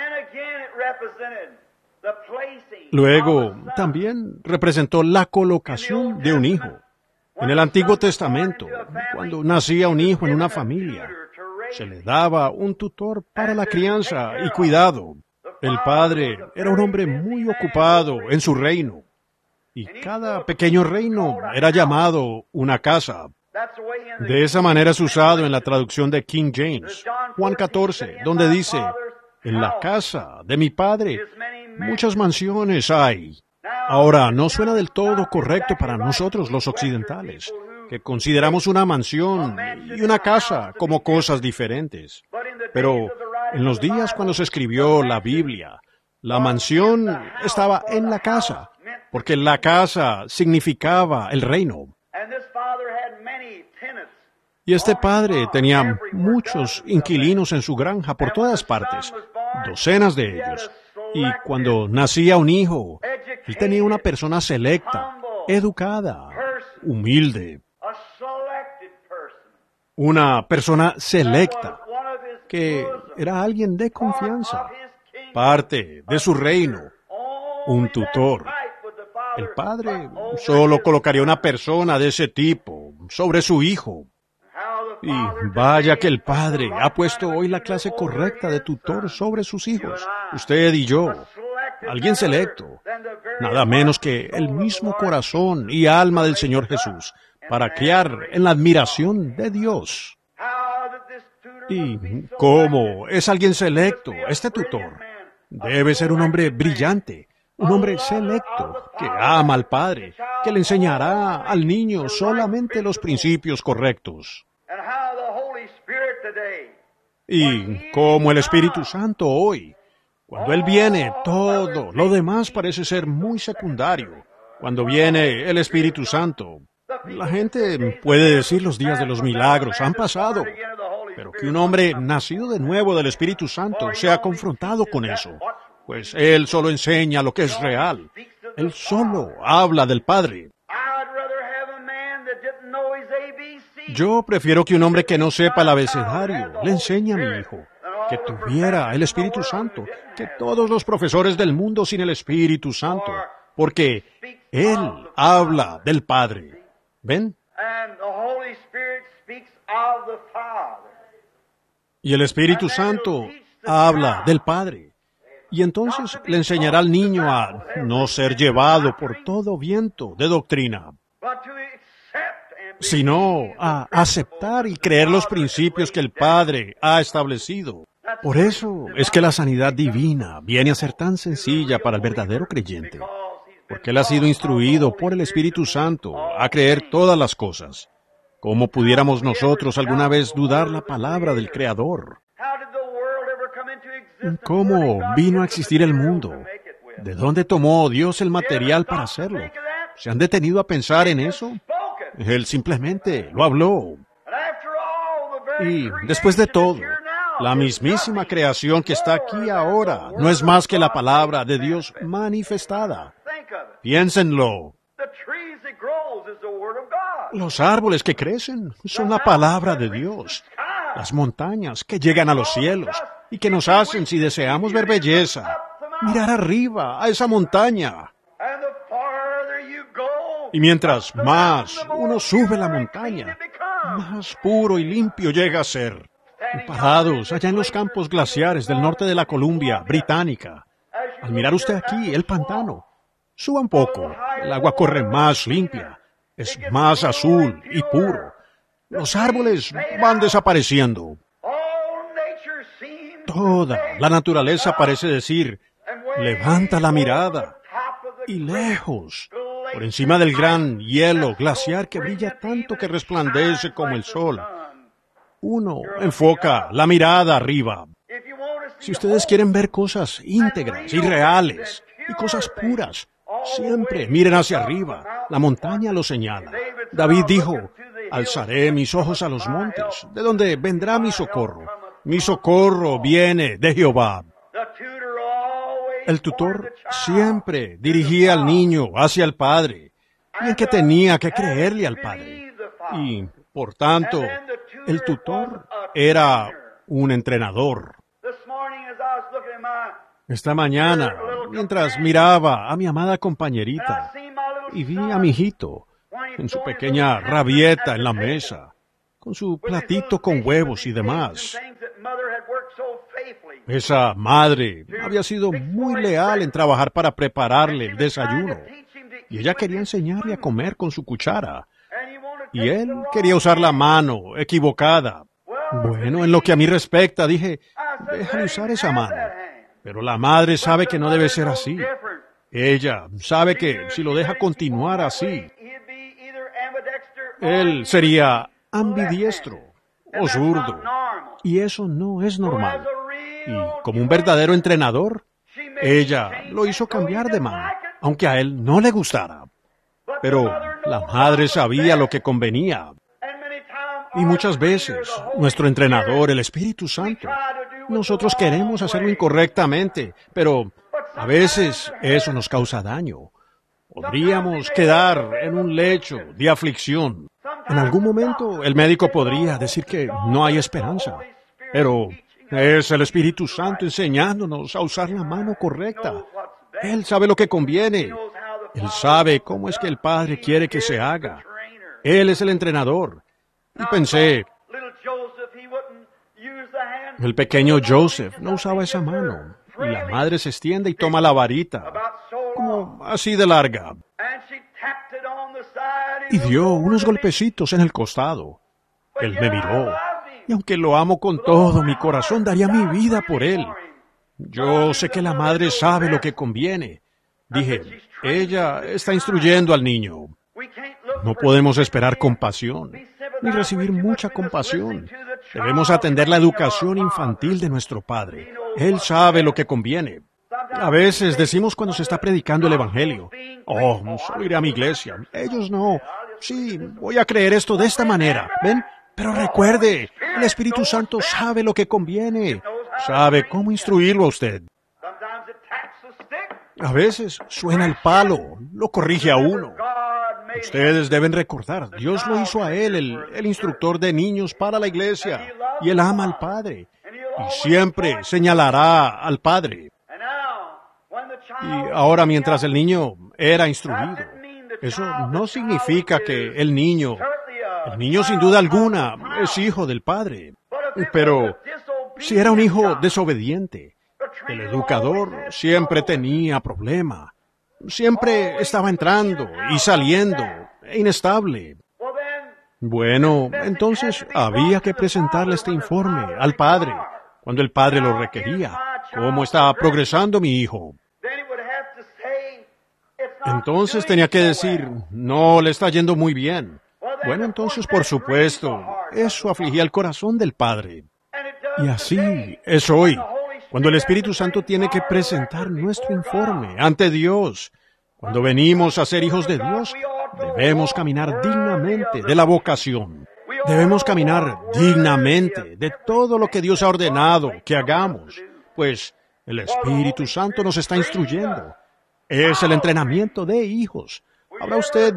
Luego, también representó la colocación de un hijo. En el Antiguo Testamento, cuando nacía un hijo en una familia, se le daba un tutor para la crianza y cuidado. El padre era un hombre muy ocupado en su reino. Y cada pequeño reino era llamado una casa. De esa manera es usado en la traducción de King James, Juan catorce, donde dice, en la casa de mi padre muchas mansiones hay. Ahora, no suena del todo correcto para nosotros los occidentales, que consideramos una mansión y una casa como cosas diferentes. Pero en los días cuando se escribió la Biblia, La mansión estaba en la casa, porque la casa significaba el reino. Y este padre tenía muchos inquilinos en su granja por todas partes, docenas de ellos. Y cuando nacía un hijo, él tenía una persona selecta, educada, humilde. Una persona selecta, que era alguien de confianza, parte de su reino, un tutor. El padre solo colocaría una persona de ese tipo sobre su hijo. Y vaya que el padre ha puesto hoy la clase correcta de tutor sobre sus hijos, usted y yo, alguien selecto, nada menos que el mismo corazón y alma del Señor Jesús, para criar en la admiración de Dios. ¿Y cómo es alguien selecto, este tutor? Debe ser un hombre brillante, un hombre selecto, que ama al Padre, que le enseñará al niño solamente los principios correctos. Y como el Espíritu Santo hoy, cuando Él viene, todo lo demás parece ser muy secundario. Cuando viene el Espíritu Santo, la gente puede decir los días de los milagros han pasado, pero que un hombre nacido de nuevo del Espíritu Santo sea confrontado con eso, pues Él solo enseña lo que es real. Él solo habla del Padre. Yo prefiero que un hombre que no sepa el abecedario le enseñe a mi hijo, que tuviera el Espíritu Santo, que todos los profesores del mundo sin el Espíritu Santo, porque Él habla del Padre. ¿Ven? Y el Espíritu Santo habla del Padre. Y entonces le enseñará al niño a no ser llevado por todo viento de doctrina, sino a aceptar y creer los principios que el Padre ha establecido. Por eso es que la sanidad divina viene a ser tan sencilla para el verdadero creyente, porque él ha sido instruido por el Espíritu Santo a creer todas las cosas. ¿Cómo pudiéramos nosotros alguna vez dudar la palabra del Creador? ¿Cómo vino a existir el mundo? ¿De dónde tomó Dios el material para hacerlo? ¿Se han detenido a pensar en eso? Él simplemente lo habló. Y después de todo, la mismísima creación que está aquí ahora no es más que la palabra de Dios manifestada. Piénsenlo. Los árboles que crecen son la palabra de Dios. Las montañas que llegan a los cielos y que nos hacen, si deseamos ver belleza, mirar arriba a esa montaña. Y mientras más uno sube la montaña, más puro y limpio llega a ser. Parados allá en los campos glaciares del norte de la Columbia Británica, al mirar usted aquí el pantano, suba un poco, el agua corre más limpia, es más azul y puro. Los árboles van desapareciendo. Toda la naturaleza parece decir, levanta la mirada, y lejos, por encima del gran hielo glaciar que brilla tanto que resplandece como el sol, uno enfoca la mirada arriba. Si ustedes quieren ver cosas íntegras y reales y cosas puras, siempre miren hacia arriba. La montaña lo señala. David dijo, alzaré mis ojos a los montes, de donde vendrá mi socorro. Mi socorro viene de Jehová. El tutor siempre dirigía al niño hacia el Padre, y en que tenía que creerle al Padre. Y, por tanto, el tutor era un entrenador. Esta mañana, mientras miraba a mi amada compañerita, y vi a mi hijito en su pequeña rabieta en la mesa, con su platito con huevos y demás. Esa madre había sido muy leal en trabajar para prepararle el desayuno, y ella quería enseñarle a comer con su cuchara, y él quería usar la mano equivocada. Bueno, en lo que a mí respecta, dije, déjale usar esa mano. Pero la madre sabe que no debe ser así. Ella sabe que si lo deja continuar así, él sería ambidiestro o zurdo. Y eso no es normal. Y como un verdadero entrenador, ella lo hizo cambiar de mano, aunque a él no le gustara. Pero la madre sabía lo que convenía. Y muchas veces, nuestro entrenador, el Espíritu Santo, nosotros queremos hacerlo incorrectamente, pero a veces eso nos causa daño. Podríamos quedar en un lecho de aflicción. En algún momento el médico podría decir que no hay esperanza, pero es el Espíritu Santo enseñándonos a usar la mano correcta. Él sabe lo que conviene. Él sabe cómo es que el Padre quiere que se haga. Él es el entrenador. Y pensé, el pequeño Joseph no usaba esa mano. Y la madre se extiende y toma la varita, como así de larga, y dio unos golpecitos en el costado. Él me miró, y aunque lo amo con todo mi corazón, daría mi vida por él. Yo sé que la madre sabe lo que conviene. Dije, ella está instruyendo al niño. No podemos esperar compasión, ni recibir mucha compasión. Debemos atender la educación infantil de nuestro Padre. Él sabe lo que conviene. A veces decimos cuando se está predicando el Evangelio, oh, solo iré a mi iglesia. Ellos no. Sí, voy a creer esto de esta manera. ¿Ven? Pero recuerde, el Espíritu Santo sabe lo que conviene. Sabe cómo instruirlo a usted. A veces suena el palo, lo corrige a uno. Ustedes deben recordar, Dios lo hizo a él, el, el instructor de niños para la iglesia, y él ama al Padre, y siempre señalará al Padre. Y ahora, mientras el niño era instruido, eso no significa que el niño, el niño sin duda alguna, es hijo del Padre. Pero si era un hijo desobediente, el educador siempre tenía problema. Siempre estaba entrando y saliendo, inestable. Bueno, entonces había que presentarle este informe al padre, cuando el padre lo requería. ¿Cómo está progresando mi hijo? Entonces tenía que decir, no le está yendo muy bien. Bueno, entonces, por supuesto, eso afligía el corazón del padre. Y así es hoy, cuando el Espíritu Santo tiene que presentar nuestro informe ante Dios. Cuando venimos a ser hijos de Dios, debemos caminar dignamente de la vocación. Debemos caminar dignamente de todo lo que Dios ha ordenado que hagamos, pues el Espíritu Santo nos está instruyendo. Es el entrenamiento de hijos. Ahora usted,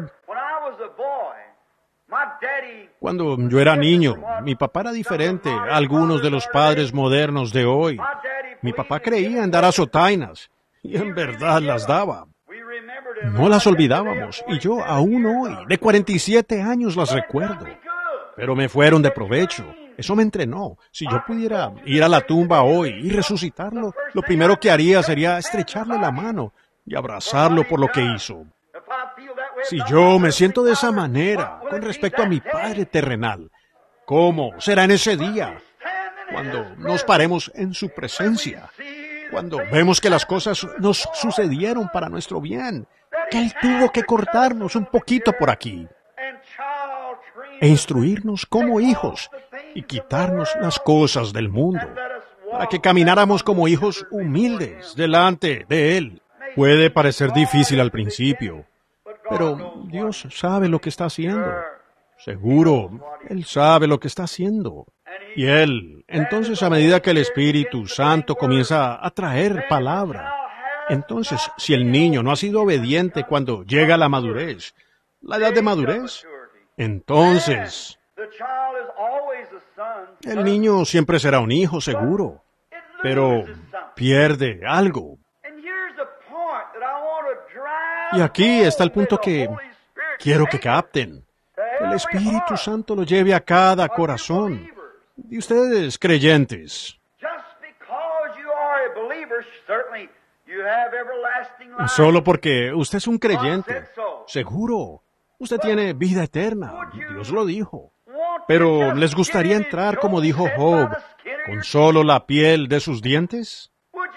cuando yo era niño, mi papá era diferente a algunos de los padres modernos de hoy. Mi papá creía en dar azotainas, y en verdad las daba. No las olvidábamos, y yo aún hoy, de cuarenta y siete años, las recuerdo. Pero me fueron de provecho. Eso me entrenó. Si yo pudiera ir a la tumba hoy y resucitarlo, lo primero que haría sería estrecharle la mano y abrazarlo por lo que hizo. Si yo me siento de esa manera con respecto a mi Padre terrenal, ¿cómo será en ese día? Cuando nos paremos en su presencia, cuando vemos que las cosas nos sucedieron para nuestro bien, que Él tuvo que cortarnos un poquito por aquí e instruirnos como hijos y quitarnos las cosas del mundo, para que camináramos como hijos humildes delante de Él. Puede parecer difícil al principio, pero Dios sabe lo que está haciendo. Seguro, Él sabe lo que está haciendo. Y Él, entonces, a medida que el Espíritu Santo comienza a traer palabra, entonces, si el niño no ha sido obediente cuando llega a la madurez, la edad de madurez, entonces, el niño siempre será un hijo, seguro, pero pierde algo. Y aquí está el punto que quiero que capten. El Espíritu Santo lo lleve a cada corazón de ustedes creyentes. Solo porque usted es un creyente, seguro, usted tiene vida eterna, Dios lo dijo. Pero ¿les gustaría entrar, como dijo Job, con solo la piel de sus dientes?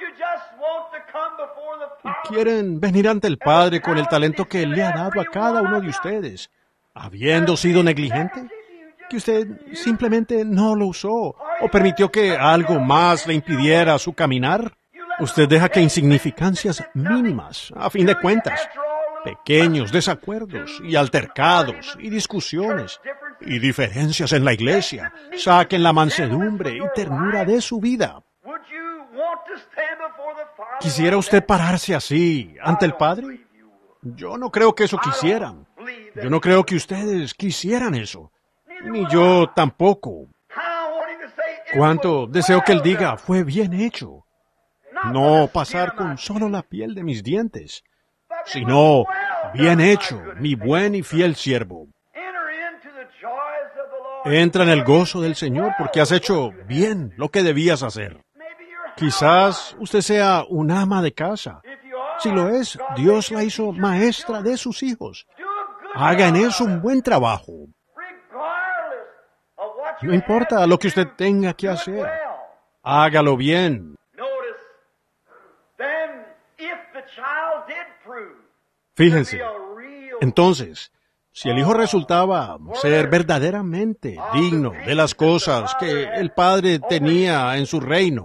¿Quieren venir ante el Padre con el talento que Él le ha dado a cada uno de ustedes, habiendo sido negligente? ¿Que usted simplemente no lo usó o permitió que algo más le impidiera su caminar? Usted deja que insignificancias mínimas, a fin de cuentas, pequeños desacuerdos y altercados y discusiones y diferencias en la iglesia, saquen la mansedumbre y ternura de su vida. ¿Quisiera usted pararse así ante el Padre? Yo no creo que eso quisieran. Yo no creo que ustedes quisieran eso. Ni yo tampoco. ¿Cuánto deseo que Él diga, fue bien hecho? No pasar con solo la piel de mis dientes, sino, bien hecho, mi buen y fiel siervo. Entra en el gozo del Señor porque has hecho bien lo que debías hacer. Quizás usted sea un ama de casa. Si lo es, Dios la hizo maestra de sus hijos. Haga en eso un buen trabajo. No importa lo que usted tenga que hacer. Hágalo bien. Fíjense, entonces, si el hijo resultaba ser verdaderamente digno de las cosas que el padre tenía en su reino,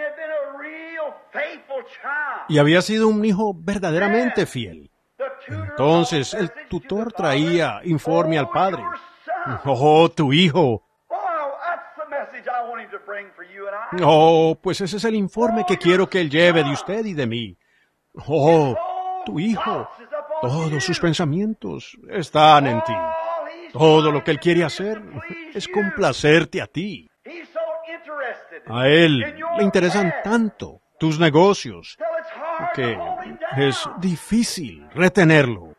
y había sido un hijo verdaderamente fiel, entonces el tutor traía informe al padre. Oh, tu hijo. Oh, pues ese es el informe que quiero que él lleve de usted y de mí. Oh, tu hijo. Todos sus pensamientos están en ti. Todo lo que él quiere hacer es complacerte a ti. A él le interesan tanto tus negocios que es difícil retenerlo.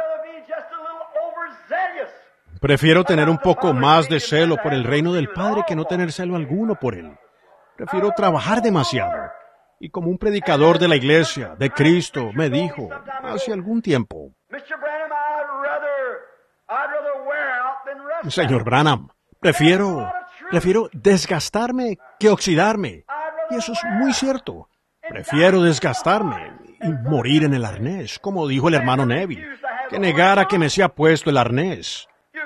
Prefiero tener un poco más de celo por el reino del Padre que no tener celo alguno por él. Prefiero trabajar demasiado. Y como un predicador de la iglesia, de Cristo, me dijo hace algún tiempo, Señor Branham, prefiero, prefiero desgastarme que oxidarme. Y eso es muy cierto. Prefiero desgastarme y morir en el arnés, como dijo el hermano Neville, que negara que me sea puesto el arnés.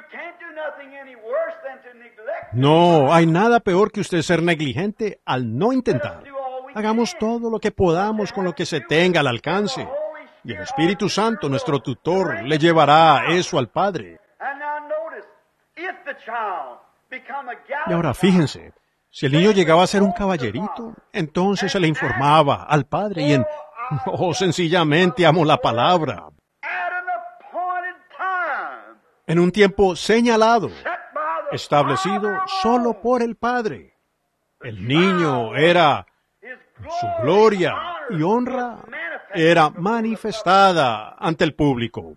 No hay nada peor que usted ser negligente al no intentar. Hagamos todo lo que podamos con lo que se tenga al alcance. Y el Espíritu Santo, nuestro tutor, le llevará eso al Padre. Y ahora fíjense, si el niño llegaba a ser un caballerito, entonces se le informaba al Padre y en, oh, sencillamente amo la palabra. En un tiempo señalado, establecido solo por el Padre. El niño era, su gloria y honra era manifestada ante el público.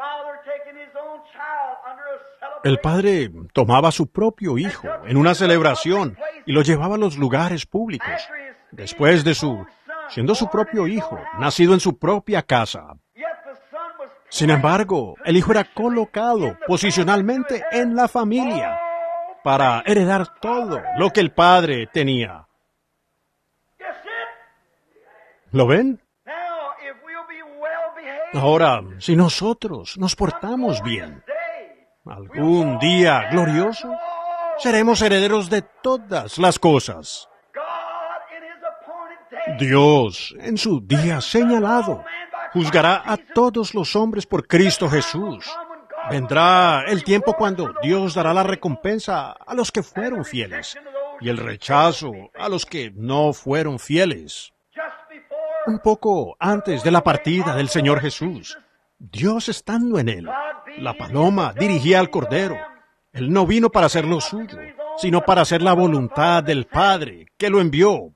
El padre tomaba a su propio hijo en una celebración y lo llevaba a los lugares públicos, después de su, siendo su propio hijo, nacido en su propia casa. Sin embargo, el hijo era colocado posicionalmente en la familia para heredar todo lo que el padre tenía. ¿Lo ven? Ahora, si nosotros nos portamos bien, algún día glorioso, seremos herederos de todas las cosas. Dios, en su día señalado, juzgará a todos los hombres por Cristo Jesús. Vendrá el tiempo cuando Dios dará la recompensa a los que fueron fieles y el rechazo a los que no fueron fieles. Un poco antes de la partida del Señor Jesús, Dios estando en él, la paloma dirigía al Cordero. Él no vino para hacer lo suyo, sino para hacer la voluntad del Padre que lo envió.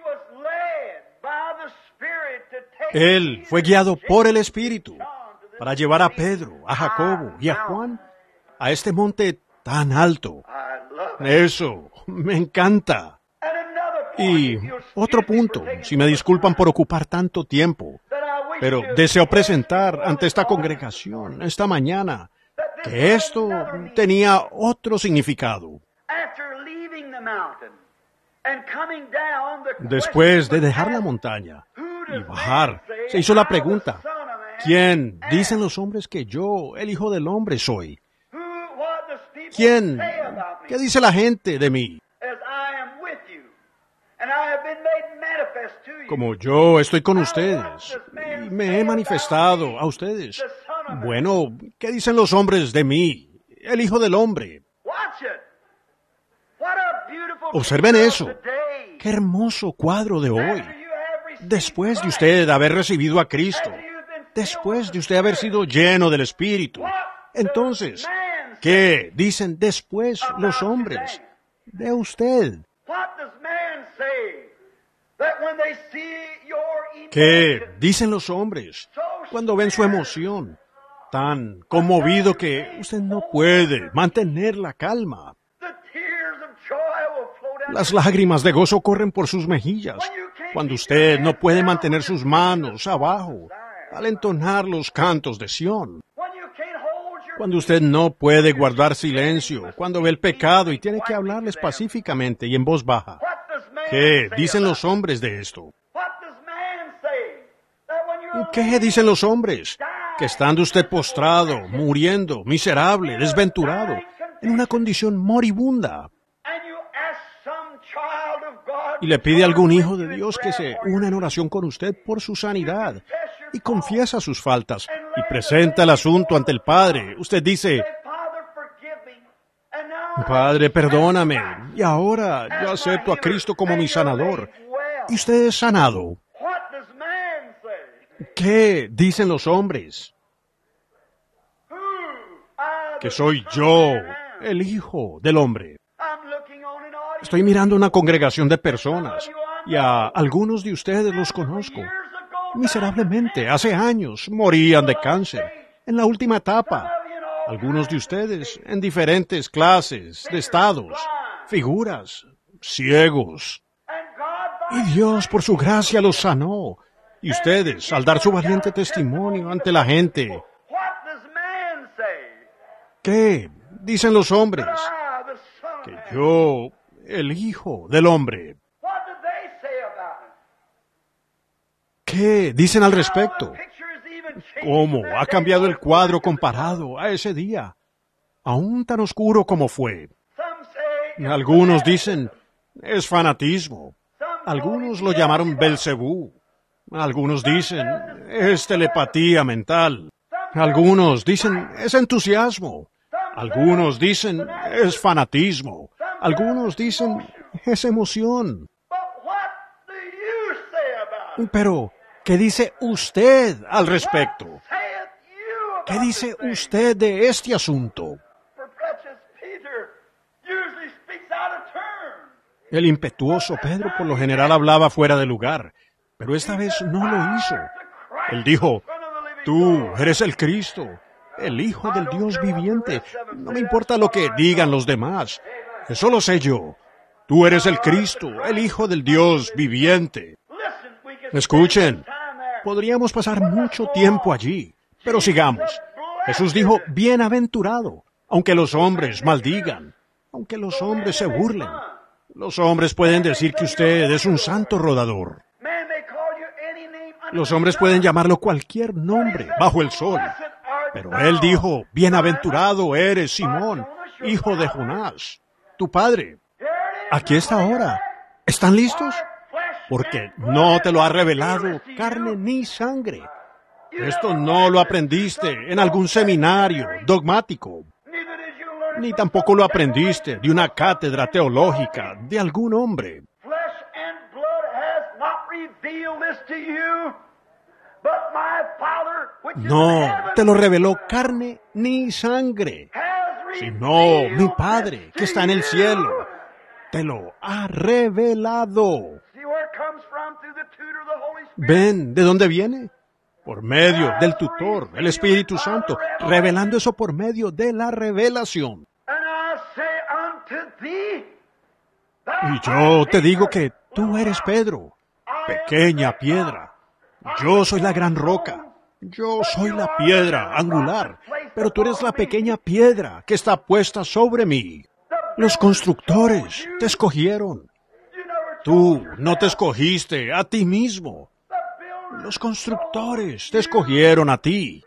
Él fue guiado por el Espíritu para llevar a Pedro, a Jacobo y a Juan a este monte tan alto. Eso me encanta. Y otro punto, si me disculpan por ocupar tanto tiempo, pero deseo presentar ante esta congregación esta mañana que esto tenía otro significado. Después de dejar la montaña y bajar, se hizo la pregunta, ¿quién dicen los hombres que yo, el Hijo del Hombre, soy? ¿Quién? ¿Qué dice la gente de mí? como yo estoy con ustedes y me he manifestado a ustedes. Bueno, ¿qué dicen los hombres de mí, el Hijo del Hombre? Observen eso. Qué hermoso cuadro de hoy. Después de usted haber recibido a Cristo, después de usted haber sido lleno del Espíritu, entonces, ¿qué dicen después los hombres de usted? ¿Qué dicen los hombres cuando ven su emoción tan conmovido que usted no puede mantener la calma? Las lágrimas de gozo corren por sus mejillas cuando usted no puede mantener sus manos abajo al entonar los cantos de Sión. Cuando usted no puede guardar silencio, cuando ve el pecado y tiene que hablarles pacíficamente y en voz baja. ¿Qué dicen los hombres de esto? ¿Qué dicen los hombres? Que estando usted postrado, muriendo, miserable, desventurado, en una condición moribunda, y le pide a algún hijo de Dios que se una en oración con usted por su sanidad, y confiesa sus faltas, y presenta el asunto ante el Padre. Usted dice, Padre, perdóname, y ahora yo acepto a Cristo como mi sanador, y usted es sanado. ¿Qué dicen los hombres? Que soy yo, el Hijo del Hombre. Estoy mirando una congregación de personas, y a algunos de ustedes los conozco. Miserablemente, hace años, morían de cáncer, en la última etapa. Algunos de ustedes en diferentes clases de estados, figuras, ciegos. Y Dios, por su gracia, los sanó. Y ustedes, al dar su valiente testimonio ante la gente, ¿qué dicen los hombres? Que yo, el Hijo del Hombre. ¿Qué dicen al respecto? ¿Cómo ha cambiado el cuadro comparado a ese día? Aún tan oscuro como fue. Algunos dicen, es fanatismo. Algunos lo llamaron Belcebú. Algunos dicen, es telepatía mental. Algunos dicen, es entusiasmo. Algunos dicen, es fanatismo. Algunos dicen, es emoción. Pero, ¿qué dice usted al respecto? ¿Qué dice usted de este asunto? El impetuoso Pedro por lo general hablaba fuera de lugar, pero esta vez no lo hizo. Él dijo, tú eres el Cristo, el Hijo del Dios viviente. No me importa lo que digan los demás. Eso lo sé yo. Tú eres el Cristo, el Hijo del Dios viviente. Escuchen, podríamos pasar mucho tiempo allí, pero sigamos. Jesús dijo, bienaventurado, aunque los hombres maldigan, aunque los hombres se burlen. Los hombres pueden decir que usted es un santo rodador. Los hombres pueden llamarlo cualquier nombre bajo el sol. Pero él dijo, bienaventurado eres Simón, hijo de Jonás, tu padre. Aquí está ahora. ¿Están listos? Porque no te lo ha revelado carne ni sangre. Esto no lo aprendiste en algún seminario dogmático. Ni tampoco lo aprendiste de una cátedra teológica de algún hombre. No, te lo reveló carne ni sangre, sino mi Padre que está en el cielo. Te lo ha revelado. ¿Ven de dónde viene? Por medio del tutor, el Espíritu Santo, revelando eso por medio de la revelación. Y yo te digo que tú eres Pedro, pequeña piedra. Yo soy la gran roca. Yo soy la piedra angular, pero tú eres la pequeña piedra que está puesta sobre mí. Los constructores te escogieron. Tú no te escogiste a ti mismo. Los constructores te escogieron a ti.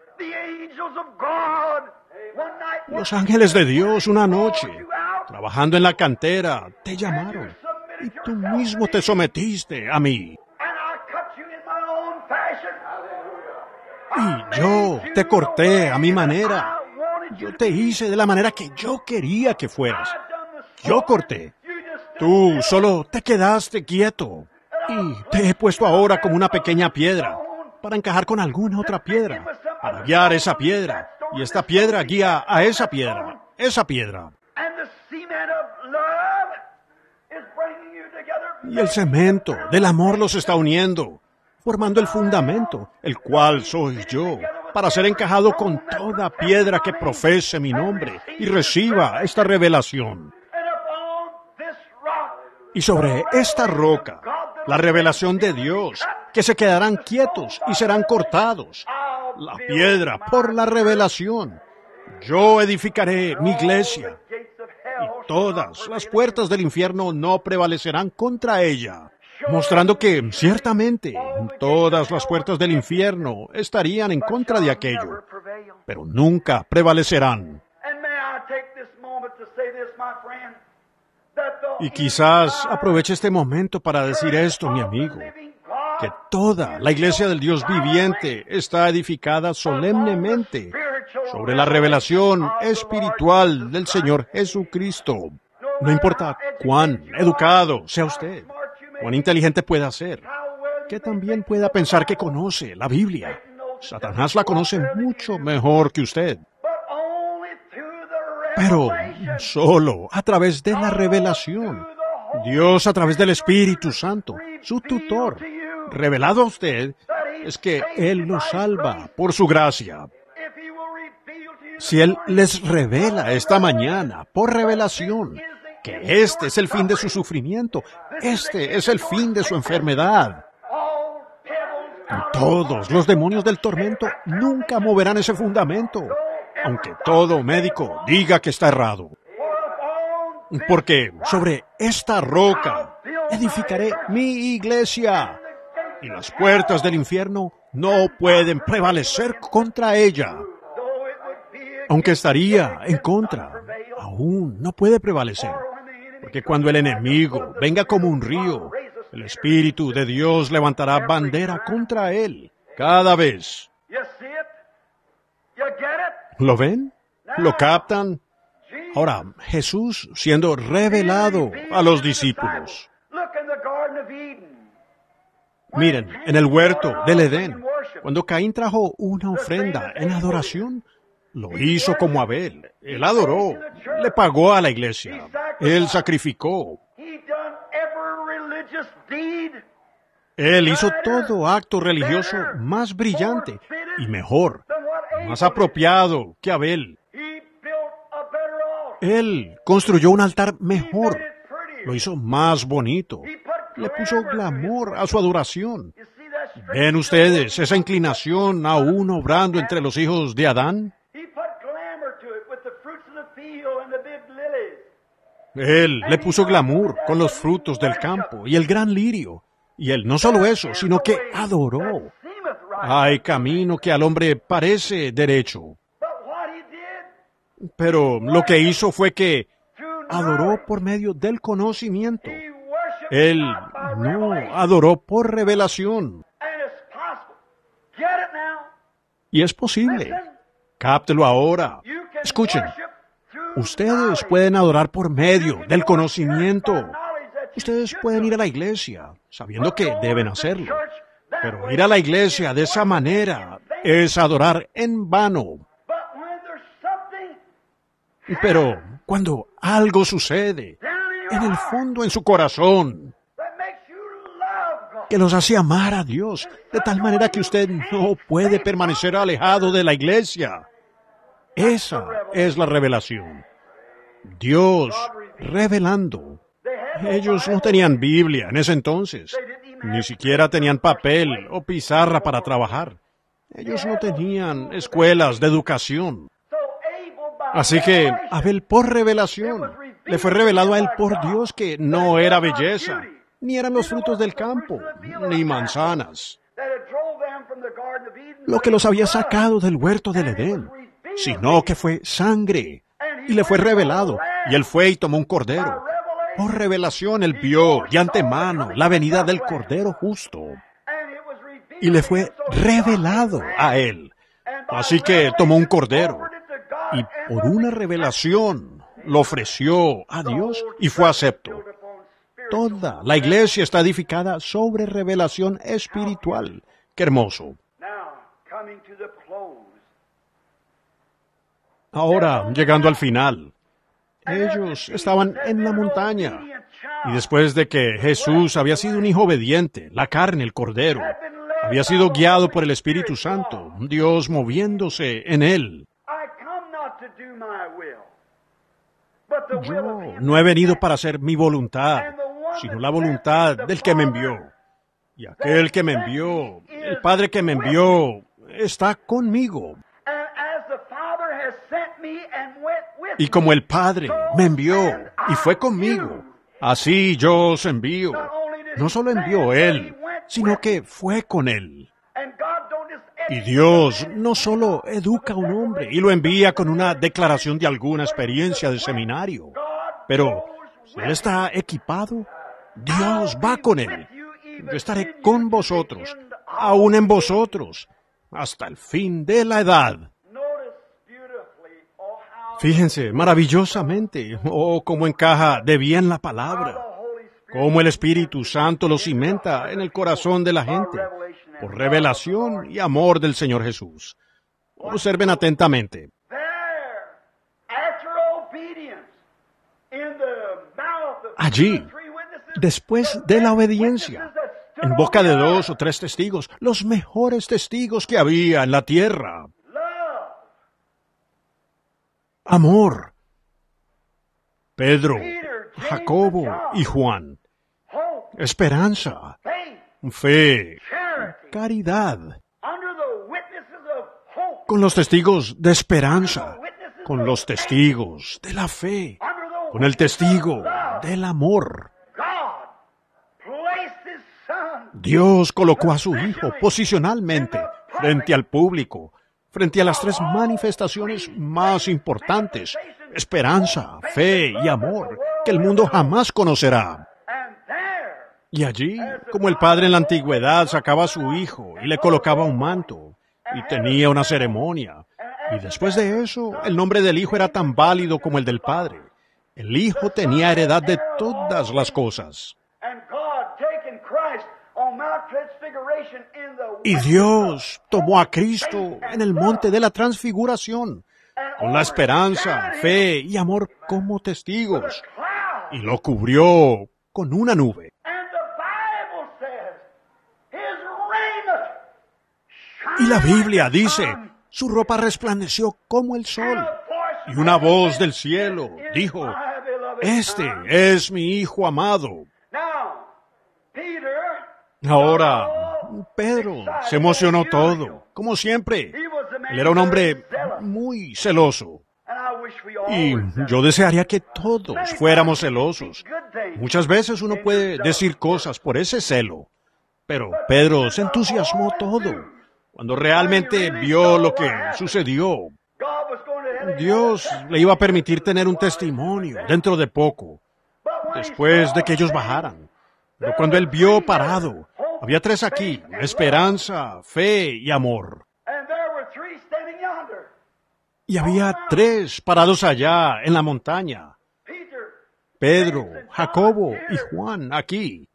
Los ángeles de Dios una noche, trabajando en la cantera, te llamaron. Y tú mismo te sometiste a mí. Y yo te corté a mi manera. Yo te hice de la manera que yo quería que fueras. Yo corté. Tú solo te quedaste quieto. Y te he puesto ahora como una pequeña piedra para encajar con alguna otra piedra, para guiar esa piedra. Y esta piedra guía a esa piedra, esa piedra. Y el cemento del amor los está uniendo, formando el fundamento, el cual soy yo, para ser encajado con toda piedra que profese mi nombre y reciba esta revelación. Y sobre esta roca, la revelación de Dios, que se quedarán quietos y serán cortados. La piedra por la revelación. Yo edificaré mi iglesia, y todas las puertas del infierno no prevalecerán contra ella, mostrando que, ciertamente, todas las puertas del infierno estarían en contra de aquello, pero nunca prevalecerán. Y quizás aproveche este momento para decir esto, mi amigo, que toda la iglesia del Dios viviente está edificada solemnemente sobre la revelación espiritual del Señor Jesucristo. No importa cuán educado sea usted, cuán inteligente pueda ser, que también pueda pensar que conoce la Biblia. Satanás la conoce mucho mejor que usted. Pero solo a través de la revelación, Dios a través del Espíritu Santo, su tutor, revelado a usted, es que Él los salva por su gracia. Si Él les revela esta mañana, por revelación, que este es el fin de su sufrimiento, este es el fin de su enfermedad, todos los demonios del tormento nunca moverán ese fundamento, aunque todo médico diga que está errado. Porque sobre esta roca edificaré mi iglesia, y las puertas del infierno no pueden prevalecer contra ella. Aunque estaría en contra, aún no puede prevalecer. Porque cuando el enemigo venga como un río, el Espíritu de Dios levantará bandera contra él cada vez. ¿Lo ven? ¿Lo captan? Ahora, Jesús siendo revelado a los discípulos. Miren, en el huerto del Edén, cuando Caín trajo una ofrenda en adoración, lo hizo como Abel. Él adoró, le pagó a la iglesia, él sacrificó. Él hizo todo acto religioso más brillante y mejor, más apropiado que Abel. Él construyó un altar mejor, lo hizo más bonito, le puso glamour a su adoración. ¿Ven ustedes esa inclinación aún obrando entre los hijos de Adán? Él le puso glamour con los frutos del campo y el gran lirio. Y él no solo eso, sino que adoró. Hay camino que al hombre parece derecho. Pero lo que hizo fue que adoró por medio del conocimiento. Él no adoró por revelación. Y es posible. Cáptelo ahora. Escuchen. Ustedes pueden adorar por medio del conocimiento. Ustedes pueden ir a la iglesia sabiendo que deben hacerlo. Pero ir a la iglesia de esa manera es adorar en vano. Pero cuando algo sucede en el fondo en su corazón que los hace amar a Dios de tal manera que usted no puede permanecer alejado de la iglesia, esa es la revelación. Dios revelando. Ellos no tenían Biblia en ese entonces. Ni siquiera tenían papel o pizarra para trabajar. Ellos no tenían escuelas de educación. Así que Abel por revelación le fue revelado a él por Dios que no era belleza, ni eran los frutos del campo, ni manzanas, lo que los había sacado del huerto del Edén, sino que fue sangre, y le fue revelado, y él fue y tomó un cordero. Por revelación él vio de antemano la venida del Cordero justo. y le fue revelado a él. Así que tomó un cordero y por una revelación lo ofreció a Dios y fue acepto. Toda la iglesia está edificada sobre revelación espiritual. ¡Qué hermoso! Ahora, llegando al final, ellos estaban en la montaña. Y después de que Jesús había sido un hijo obediente, la carne, el cordero, había sido guiado por el Espíritu Santo, Dios moviéndose en él. Yo no he venido para hacer mi voluntad, sino la voluntad del que me envió. Y aquel que me envió, el Padre que me envió, está conmigo. Y como el Padre me envió y fue conmigo, así yo os envío. No solo envió Él, sino que fue con Él. Y Dios no solo educa a un hombre y lo envía con una declaración de alguna experiencia de seminario, pero si Él está equipado, Dios va con Él. Yo estaré con vosotros, aún en vosotros, hasta el fin de la edad. Fíjense maravillosamente, oh, cómo encaja de bien la palabra, cómo el Espíritu Santo lo cimenta en el corazón de la gente, por revelación y amor del Señor Jesús. Observen atentamente. Allí, después de la obediencia, en boca de dos o tres testigos, los mejores testigos que había en la tierra. Amor. Pedro, Jacobo y Juan. Esperanza. Fe. Caridad. Con los testigos de esperanza. Con los testigos de la fe. Con el testigo del amor. Dios colocó a su Hijo posicionalmente frente al público, frente a las tres manifestaciones más importantes, esperanza, fe y amor, que el mundo jamás conocerá. Y allí, como el padre en la antigüedad sacaba a su hijo y le colocaba un manto, y tenía una ceremonia, y después de eso, el nombre del hijo era tan válido como el del padre. El hijo tenía heredad de todas las cosas. Y Dios tomó a Cristo en el monte de la transfiguración, con la esperanza, fe y amor como testigos, y lo cubrió con una nube. Y la Biblia dice, su ropa resplandeció como el sol, y una voz del cielo dijo, este es mi Hijo amado. Ahora, Pedro se emocionó todo, como siempre. Él era un hombre muy celoso. Y yo desearía que todos fuéramos celosos. Muchas veces uno puede decir cosas por ese celo. Pero Pedro se entusiasmó todo cuando realmente vio lo que sucedió. Dios le iba a permitir tener un testimonio dentro de poco, después de que ellos bajaran. Pero cuando él vio parado, había tres aquí, esperanza, fe y amor. Y había tres parados allá en la montaña. Pedro, Jacobo y Juan aquí.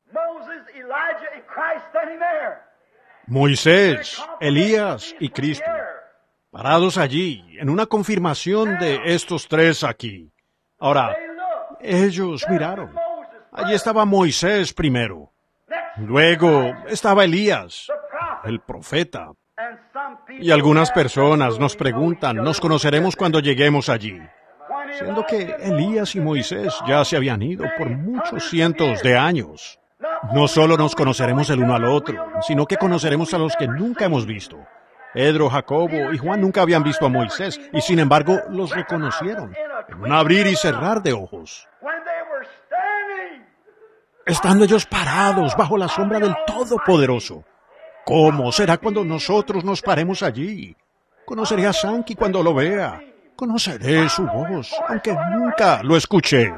Moisés, Elías y Cristo, parados allí en una confirmación de estos tres aquí. Ahora, ellos miraron. Allí estaba Moisés primero. Luego estaba Elías, el profeta. Y algunas personas nos preguntan, ¿nos conoceremos cuando lleguemos allí? Siendo que Elías y Moisés ya se habían ido por muchos cientos de años. No solo nos conoceremos el uno al otro, sino que conoceremos a los que nunca hemos visto. Pedro, Jacobo y Juan nunca habían visto a Moisés, y sin embargo los reconocieron en un abrir y cerrar de ojos. Estando ellos parados bajo la sombra del Todopoderoso. ¿Cómo será cuando nosotros nos paremos allí? Conoceré a Sankey cuando lo vea. Conoceré su voz, aunque nunca lo escuché.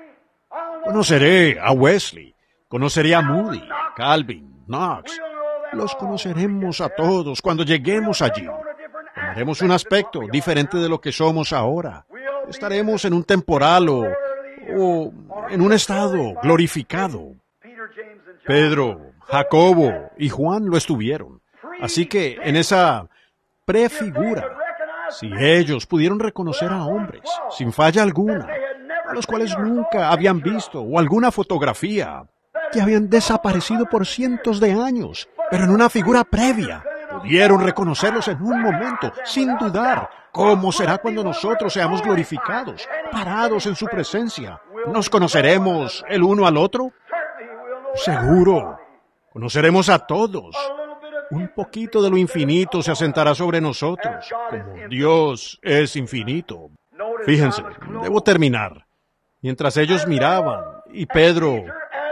Conoceré a Wesley. Conoceré a Moody, Calvin, Knox. Los conoceremos a todos cuando lleguemos allí. Tomaremos un aspecto diferente de lo que somos ahora. Estaremos en un temporal o, o en un estado glorificado. Pedro, Jacobo y Juan lo estuvieron. Así que en esa prefigura, si ellos pudieron reconocer a hombres, sin falla alguna, a los cuales nunca habían visto, o alguna fotografía, que habían desaparecido por cientos de años, pero en una figura previa, pudieron reconocerlos en un momento, sin dudar. ¿Cómo será cuando nosotros seamos glorificados, parados en su presencia? ¿Nos conoceremos el uno al otro? Seguro. Conoceremos a todos. Un poquito de lo infinito se asentará sobre nosotros, como Dios es infinito. Fíjense, debo terminar. Mientras ellos miraban, y Pedro,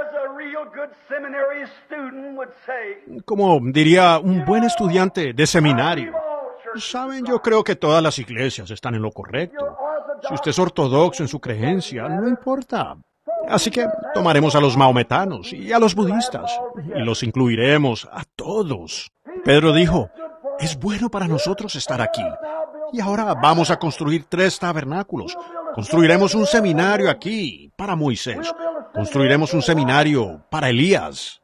como diría un buen estudiante de seminario, saben, yo creo que todas las iglesias están en lo correcto. Si usted es ortodoxo en su creencia, no importa. Así que tomaremos a los maometanos y a los budistas, y los incluiremos a todos. Pedro dijo, es bueno para nosotros estar aquí. Y ahora vamos a construir tres tabernáculos. Construiremos un seminario aquí para Moisés. Construiremos un seminario para Elías.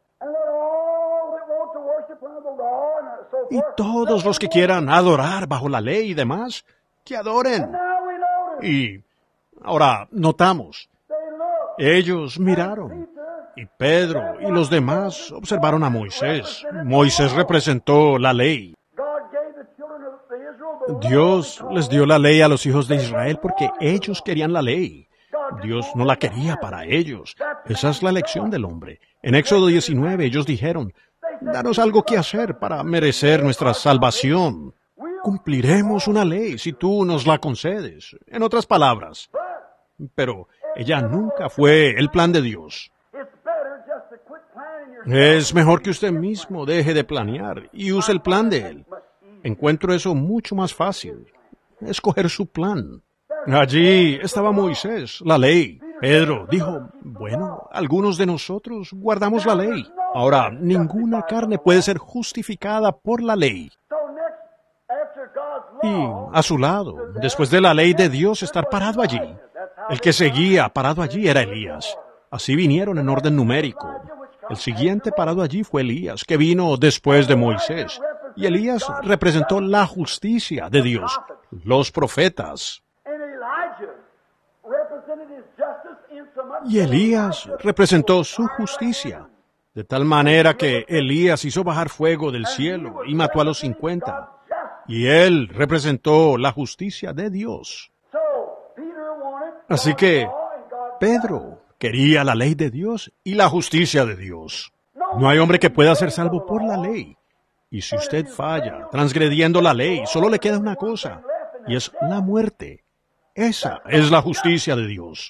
Y todos los que quieran adorar bajo la ley y demás, que adoren. Y ahora notamos, ellos miraron, y Pedro y los demás observaron a Moisés. Moisés representó la ley. Dios les dio la ley a los hijos de Israel porque ellos querían la ley. Dios no la quería para ellos. Esa es la elección del hombre. En Éxodo diecinueve ellos dijeron, danos algo que hacer para merecer nuestra salvación. Cumpliremos una ley si tú nos la concedes. En otras palabras. Pero ella nunca fue el plan de Dios. Es mejor que usted mismo deje de planear y use el plan de Él. Encuentro eso mucho más fácil. Escoger su plan. Allí estaba Moisés, la ley. Pedro dijo, bueno, algunos de nosotros guardamos la ley. Ahora, ninguna carne puede ser justificada por la ley. Y a su lado, después de la ley de Dios, estar parado allí. El que seguía parado allí era Elías. Así vinieron en orden numérico. El siguiente parado allí fue Elías, que vino después de Moisés. Y Elías representó la justicia de Dios, los profetas. Y Elías representó su justicia, de tal manera que Elías hizo bajar fuego del cielo y mató a los cincuenta. Y él representó la justicia de Dios. Así que Pedro quería la ley de Dios y la justicia de Dios. No hay hombre que pueda ser salvo por la ley. Y si usted falla, transgrediendo la ley, solo le queda una cosa, y es la muerte. Esa es la justicia de Dios.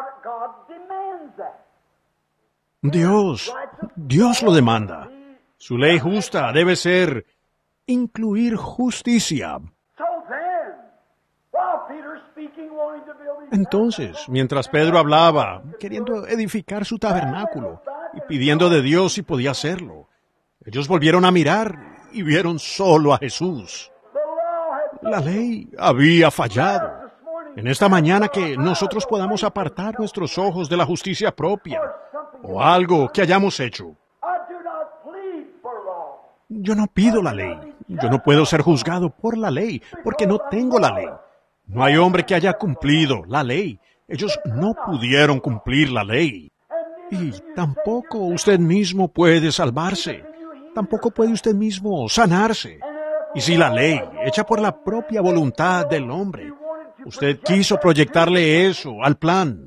Dios, Dios lo demanda. Su ley justa debe ser incluir justicia. Entonces, mientras Pedro hablaba, queriendo edificar su tabernáculo y pidiendo de Dios si podía hacerlo, ellos volvieron a mirar y vieron solo a Jesús. La ley había fallado. En esta mañana que nosotros podamos apartar nuestros ojos de la justicia propia o algo que hayamos hecho. Yo no pido la ley. Yo no puedo ser juzgado por la ley porque no tengo la ley. No hay hombre que haya cumplido la ley. Ellos no pudieron cumplir la ley. Y tampoco usted mismo puede salvarse. Tampoco puede usted mismo sanarse. Y si la ley, hecha por la propia voluntad del hombre, usted quiso proyectarle eso al plan,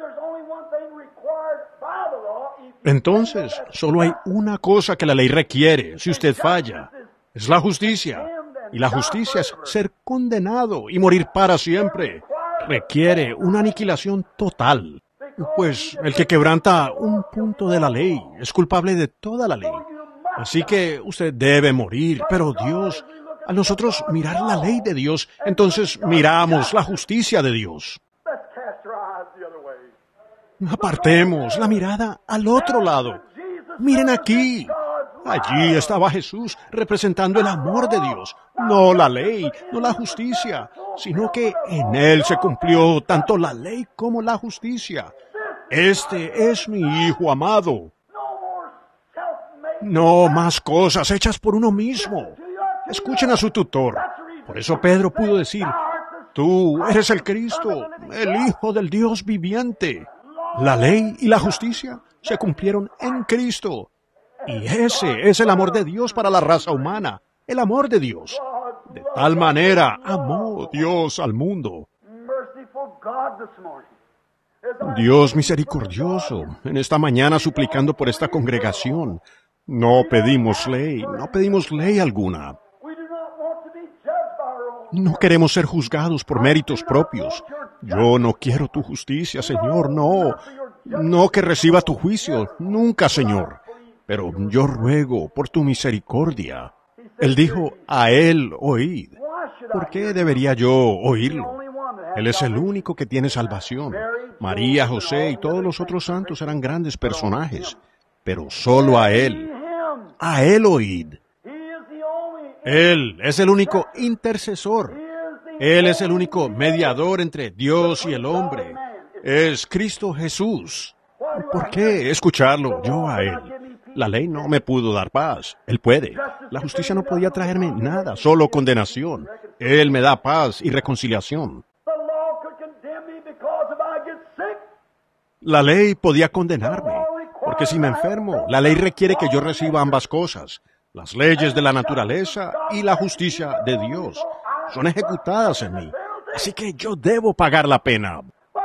entonces solo hay una cosa que la ley requiere si usted falla. Es la justicia. Y la justicia es ser condenado y morir para siempre. Requiere una aniquilación total. Pues el que quebranta un punto de la ley es culpable de toda la ley. Así que usted debe morir, pero Dios, al nosotros mirar la ley de Dios, entonces miramos la justicia de Dios. Apartemos la mirada al otro lado. Miren aquí. Allí estaba Jesús representando el amor de Dios, no la ley, no la justicia, sino que en Él se cumplió tanto la ley como la justicia. Este es mi Hijo amado. No más cosas hechas por uno mismo. Escuchen a su tutor. Por eso Pedro pudo decir, tú eres el Cristo, el Hijo del Dios viviente. La ley y la justicia se cumplieron en Cristo. Y ese es el amor de Dios para la raza humana, el amor de Dios. De tal manera amó Dios al mundo. Dios misericordioso, en esta mañana suplicando por esta congregación. No pedimos ley, no pedimos ley alguna. No queremos ser juzgados por méritos propios. Yo no quiero tu justicia, Señor, no. No que reciba tu juicio, nunca, Señor. Pero yo ruego por tu misericordia. Él dijo, a Él oíd. ¿Por qué debería yo oírlo? Él es el único que tiene salvación. María, José y todos los otros santos eran grandes personajes. Pero solo a Él. A Él oíd. Él es el único intercesor. Él es el único mediador entre Dios y el hombre. Es Cristo Jesús. ¿Por qué escucharlo yo a Él? La ley no me pudo dar paz. Él puede. La justicia no podía traerme nada, solo condenación. Él me da paz y reconciliación. La ley podía condenarme, porque si me enfermo, la ley requiere que yo reciba ambas cosas. Las leyes de la naturaleza y la justicia de Dios son ejecutadas en mí. Así que yo debo pagar la pena.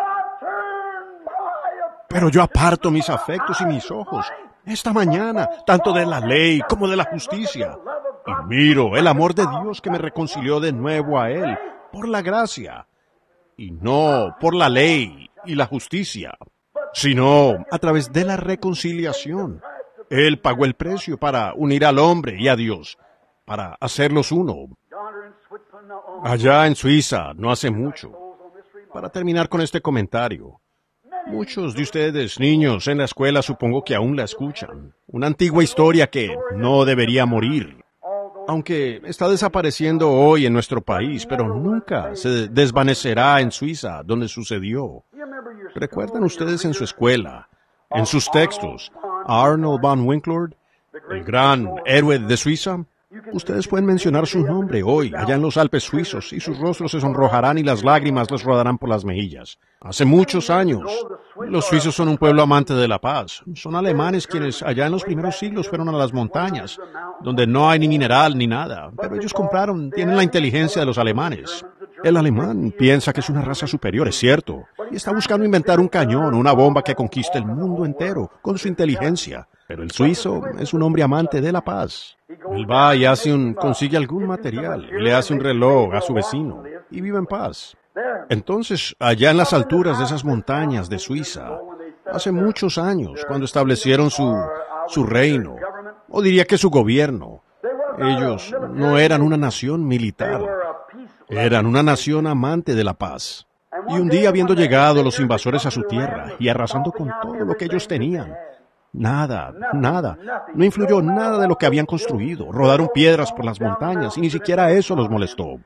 Pero yo aparto mis afectos y mis ojos esta mañana, tanto de la ley como de la justicia. Y miro el amor de Dios que me reconcilió de nuevo a Él por la gracia. Y no por la ley y la justicia, sino a través de la reconciliación. Él pagó el precio para unir al hombre y a Dios, para hacerlos uno. Allá en Suiza, no hace mucho. Para terminar con este comentario, muchos de ustedes, niños, en la escuela supongo que aún la escuchan. Una antigua historia que no debería morir. Aunque está desapareciendo hoy en nuestro país, pero nunca se desvanecerá en Suiza, donde sucedió. ¿Recuerdan ustedes en su escuela, en sus textos, a Arnold von Winklord, el gran héroe de Suiza? Ustedes pueden mencionar su nombre hoy, allá en los Alpes suizos, y sus rostros se sonrojarán y las lágrimas les rodarán por las mejillas. Hace muchos años, los suizos son un pueblo amante de la paz. Son alemanes quienes allá en los primeros siglos fueron a las montañas, donde no hay ni mineral ni nada, pero ellos compraron, tienen la inteligencia de los alemanes. El alemán piensa que es una raza superior, es cierto, y está buscando inventar un cañón, una bomba que conquiste el mundo entero con su inteligencia. Pero el suizo es un hombre amante de la paz. Él va y hace un, consigue algún material, y le hace un reloj a su vecino, y vive en paz. Entonces, allá en las alturas de esas montañas de Suiza, hace muchos años, cuando establecieron su, su reino, o diría que su gobierno, ellos no eran una nación militar, eran una nación amante de la paz. Y un día, habiendo llegado los invasores a su tierra y arrasando con todo lo que ellos tenían, nada, nada, no influyó nada de lo que habían construido. Rodaron piedras por las montañas y ni siquiera eso los molestó.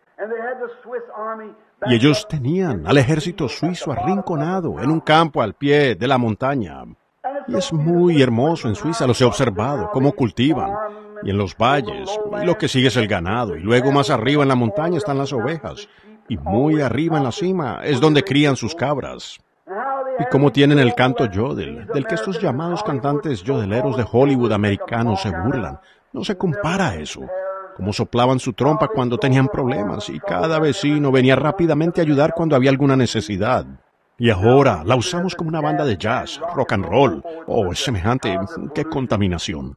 Y ellos tenían al ejército suizo arrinconado en un campo al pie de la montaña. Y es muy hermoso en Suiza, los he observado, cómo cultivan, y en los valles, y lo que sigue es el ganado, y luego más arriba en la montaña están las ovejas, y muy arriba en la cima es donde crían sus cabras. Y cómo tienen el canto yodel, del que estos llamados cantantes yodeleros de Hollywood americanos se burlan. No se compara a eso. Cómo soplaban su trompa cuando tenían problemas, y cada vecino venía rápidamente a ayudar cuando había alguna necesidad. Y ahora la usamos como una banda de jazz, rock and roll. Oh, es semejante. ¡Qué contaminación!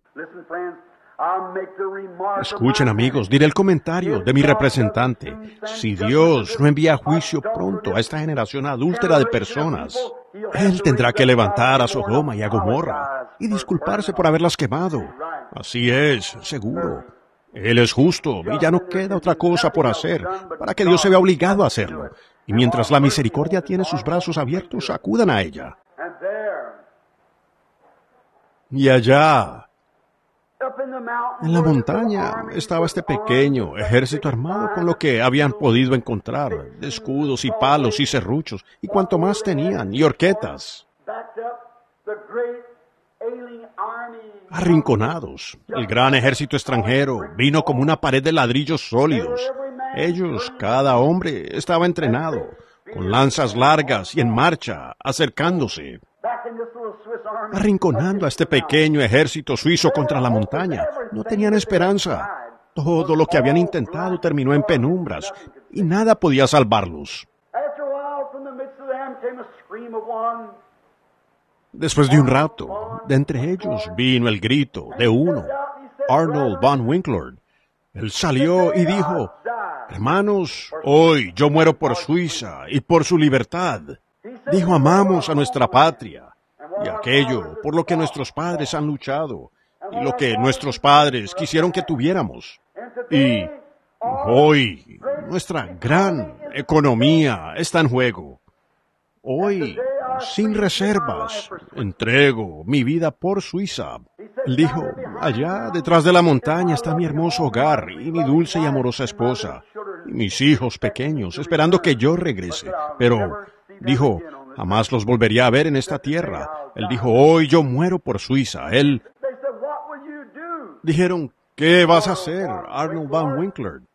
Escuchen, amigos, diré el comentario de mi representante. Si Dios no envía juicio pronto a esta generación adúltera de personas, Él tendrá que levantar a Sodoma y a Gomorra y disculparse por haberlas quemado. Así es, seguro. Él es justo y ya no queda otra cosa por hacer para que Dios se vea obligado a hacerlo. Y mientras la misericordia tiene sus brazos abiertos, acudan a ella. Y allá, En la montaña estaba este pequeño ejército armado con lo que habían podido encontrar, de escudos y palos y serruchos, y cuanto más tenían, y horquetas. Arrinconados, el gran ejército extranjero vino como una pared de ladrillos sólidos. Ellos, cada hombre, estaba entrenado, con lanzas largas y en marcha, acercándose, arrinconando a este pequeño ejército suizo contra la montaña. No tenían esperanza. Todo lo que habían intentado terminó en penumbras, y nada podía salvarlos. Después de un rato, de entre ellos vino el grito de uno, Arnold von Winklord. Él salió y dijo, hermanos, hoy yo muero por Suiza y por su libertad. Dijo, amamos a nuestra patria y aquello por lo que nuestros padres han luchado y lo que nuestros padres quisieron que tuviéramos. Y hoy nuestra gran economía está en juego. Hoy, sin reservas, entrego mi vida por Suiza. Él dijo, allá detrás de la montaña está mi hermoso hogar y mi dulce y amorosa esposa, y mis hijos pequeños, esperando que yo regrese. Pero, dijo, jamás los volvería a ver en esta tierra. Él dijo, hoy yo muero por Suiza. Él... Dijeron, ¿qué vas a hacer, Arnold von Winklord?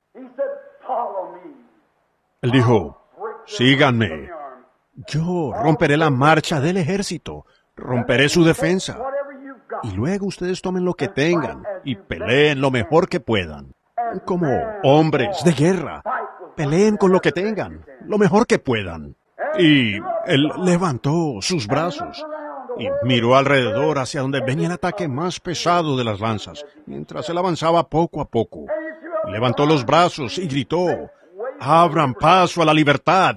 Él dijo, síganme. Yo romperé la marcha del ejército, romperé su defensa, y luego ustedes tomen lo que tengan y peleen lo mejor que puedan. Como hombres de guerra, peleen con lo que tengan, lo mejor que puedan. Y él levantó sus brazos y miró alrededor hacia donde venía el ataque más pesado de las lanzas, mientras él avanzaba poco a poco. Levantó los brazos y gritó, abran paso a la libertad.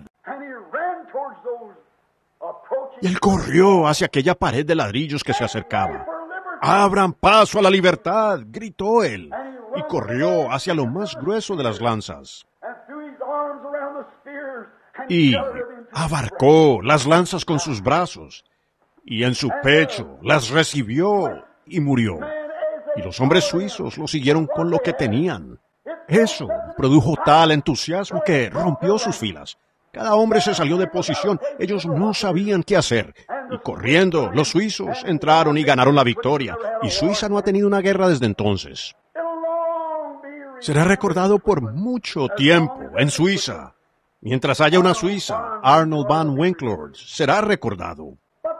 Y él corrió hacia aquella pared de ladrillos que se acercaba. ¡Abran paso a la libertad!, gritó él, y corrió hacia lo más grueso de las lanzas. Y abarcó las lanzas con sus brazos, y en su pecho las recibió y murió. Y los hombres suizos lo siguieron con lo que tenían. Eso produjo tal entusiasmo que rompió sus filas. Cada hombre se salió de posición. Ellos no sabían qué hacer. Y corriendo, los suizos entraron y ganaron la victoria. Y Suiza no ha tenido una guerra desde entonces. Será recordado por mucho tiempo en Suiza. Mientras haya una Suiza, Arnold von Winklord será recordado.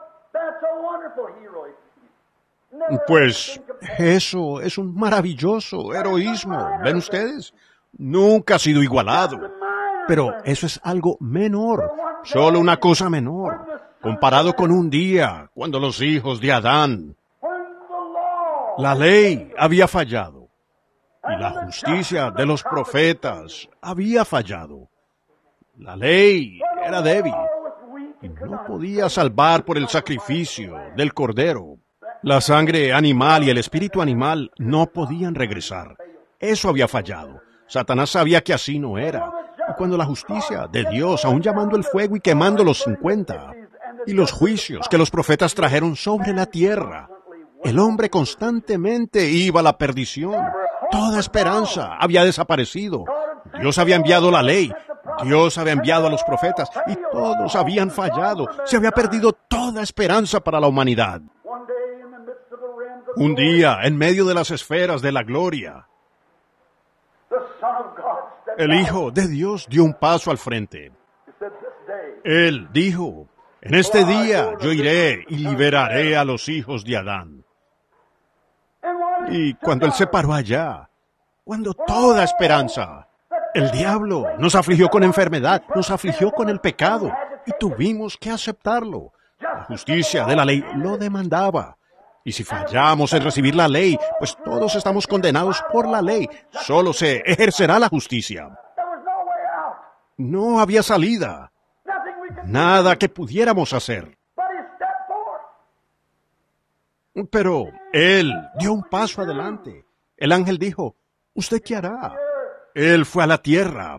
Pues eso es un maravilloso heroísmo. ¿Ven ustedes? Nunca ha sido igualado. Pero eso es algo menor, solo una cosa menor, comparado con un día cuando los hijos de Adán, la ley había fallado y la justicia de los profetas había fallado. La ley era débil y no podía salvar por el sacrificio del cordero. La sangre animal y el espíritu animal no podían regresar. Eso había fallado. Satanás sabía que así no era. Y cuando la justicia de Dios, aún llamando el fuego y quemando los cincuenta, y los juicios que los profetas trajeron sobre la tierra, el hombre constantemente iba a la perdición. Toda esperanza había desaparecido. Dios había enviado la ley, Dios había enviado a los profetas, y todos habían fallado. Se había perdido toda esperanza para la humanidad. Un día, en medio de las esferas de la gloria, el Hijo de Dios dio un paso al frente. Él dijo, en este día yo iré y liberaré a los hijos de Adán. Y cuando Él se paró allá, cuando toda esperanza, el diablo nos afligió con enfermedad, nos afligió con el pecado, y tuvimos que aceptarlo. La justicia de la ley lo demandaba. Y si fallamos en recibir la ley, pues todos estamos condenados por la ley. Solo se ejercerá la justicia. No había salida. Nada que pudiéramos hacer. Pero él dio un paso adelante. El ángel dijo, ¿usted qué hará? Él fue a la tierra.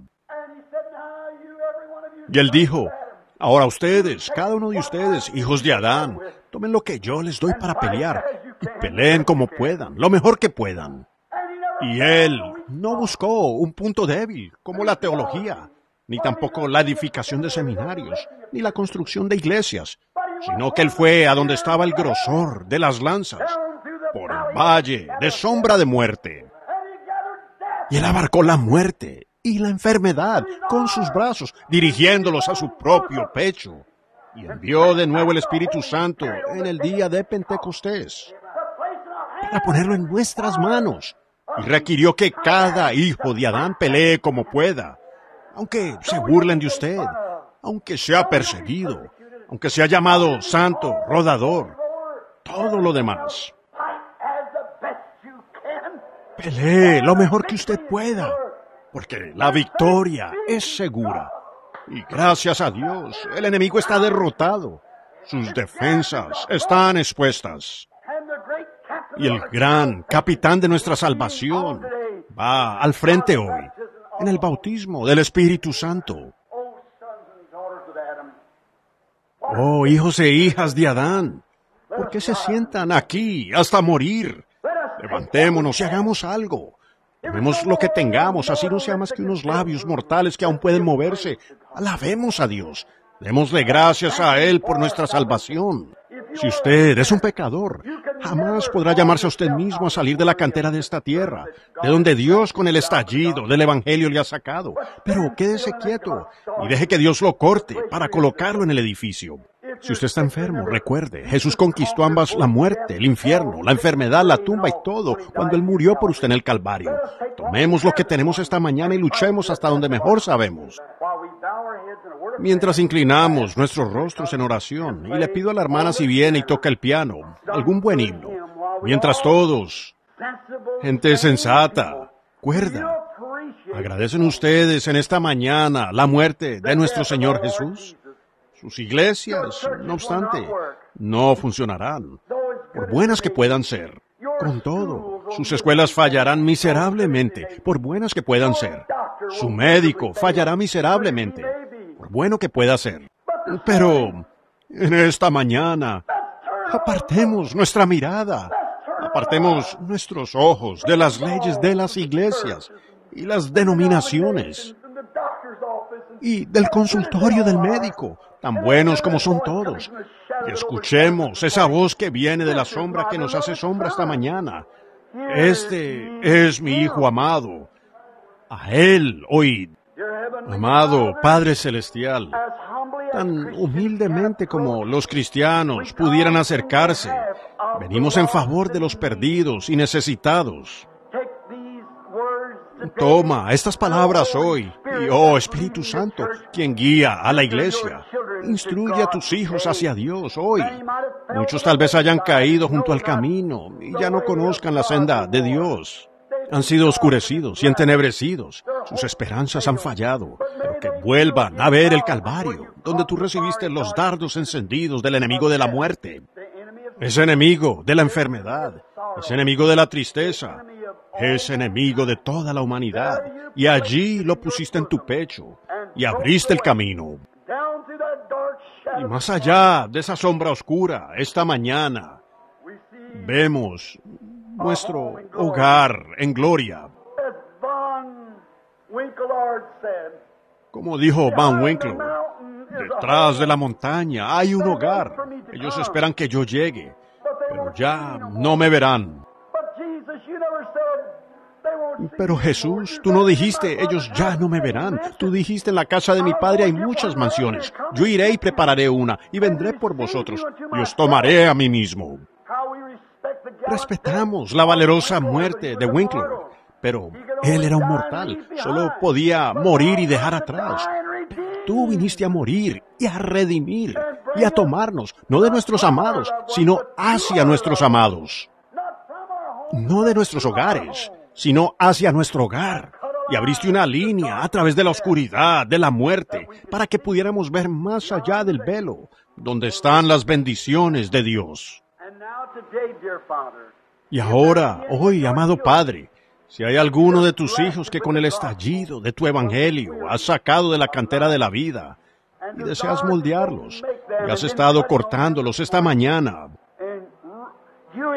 Y él dijo, ahora ustedes, cada uno de ustedes, hijos de Adán, tomen lo que yo les doy para pelear. y peleen como puedan, lo mejor que puedan. Y él no buscó un punto débil, como la teología, ni tampoco la edificación de seminarios, ni la construcción de iglesias, sino que él fue a donde estaba el grosor de las lanzas, por el valle de sombra de muerte. Y él abarcó la muerte y la enfermedad con sus brazos, dirigiéndolos a su propio pecho. Y envió de nuevo el Espíritu Santo en el día de Pentecostés, para ponerlo en nuestras manos. Y requirió que cada hijo de Adán pelee como pueda, aunque se burlen de usted, aunque sea perseguido, aunque sea llamado santo, rodador, todo lo demás. Pelee lo mejor que usted pueda, porque la victoria es segura. Y gracias a Dios, el enemigo está derrotado. Sus defensas están expuestas. Y el gran capitán de nuestra salvación va al frente hoy, en el bautismo del Espíritu Santo. Oh, hijos e hijas de Adán, ¿por qué se sientan aquí hasta morir? Levantémonos y hagamos algo. Tomemos lo que tengamos, así no sea más que unos labios mortales que aún pueden moverse. Alabemos a Dios. Démosle gracias a Él por nuestra salvación. Si usted es un pecador, jamás podrá llamarse a usted mismo a salir de la cantera de esta tierra, de donde Dios con el estallido del Evangelio le ha sacado. Pero quédese quieto y deje que Dios lo corte para colocarlo en el edificio. Si usted está enfermo, recuerde, Jesús conquistó ambas, la muerte, el infierno, la enfermedad, la tumba y todo, cuando Él murió por usted en el Calvario. Tomemos lo que tenemos esta mañana y luchemos hasta donde mejor sabemos. Mientras inclinamos nuestros rostros en oración, y le pido a la hermana si viene y toca el piano, algún buen himno, mientras todos, gente sensata, cuerda, agradecen ustedes en esta mañana la muerte de nuestro Señor Jesús. Sus iglesias, no obstante, no funcionarán, por buenas que puedan ser. Con todo, sus escuelas fallarán miserablemente, por buenas que puedan ser. Su médico fallará miserablemente, por bueno que pueda ser. Pero, en esta mañana, apartemos nuestra mirada, apartemos nuestros ojos de las leyes de las iglesias y las denominaciones, y del consultorio del médico, tan buenos como son todos. Y escuchemos esa voz que viene de la sombra que nos hace sombra esta mañana. Este es mi Hijo amado. A Él oíd. Amado Padre Celestial, tan humildemente como los cristianos pudieran acercarse, venimos en favor de los perdidos y necesitados. Toma estas palabras hoy, y oh Espíritu Santo, quien guía a la iglesia, instruye a tus hijos hacia Dios hoy. Muchos tal vez hayan caído junto al camino y ya no conozcan la senda de Dios. Han sido oscurecidos y entenebrecidos. Sus esperanzas han fallado, pero que vuelvan a ver el Calvario, donde tú recibiste los dardos encendidos del enemigo de la muerte, ese enemigo de la enfermedad, ese enemigo de la tristeza, es enemigo de toda la humanidad, y allí lo pusiste en tu pecho, y abriste el camino. Y más allá de esa sombra oscura, esta mañana, vemos nuestro hogar en gloria. Como dijo Van Winkler, detrás de la montaña hay un hogar. Ellos esperan que yo llegue, pero ya no me verán. Pero Jesús, tú no dijiste, ellos ya no me verán. Tú dijiste, en la casa de mi Padre hay muchas mansiones. Yo iré y prepararé una, y vendré por vosotros, y os tomaré a mí mismo. Respetamos la valerosa muerte de Winkler, pero él era un mortal, solo podía morir y dejar atrás. Tú viniste a morir y a redimir, y a tomarnos, no de nuestros amados, sino hacia nuestros amados. No de nuestros hogares, sino hacia nuestro hogar. Y abriste una línea a través de la oscuridad, de la muerte, para que pudiéramos ver más allá del velo, donde están las bendiciones de Dios. Y ahora, hoy, amado Padre, si hay alguno de tus hijos que con el estallido de tu evangelio has sacado de la cantera de la vida y deseas moldearlos, y has estado cortándolos esta mañana,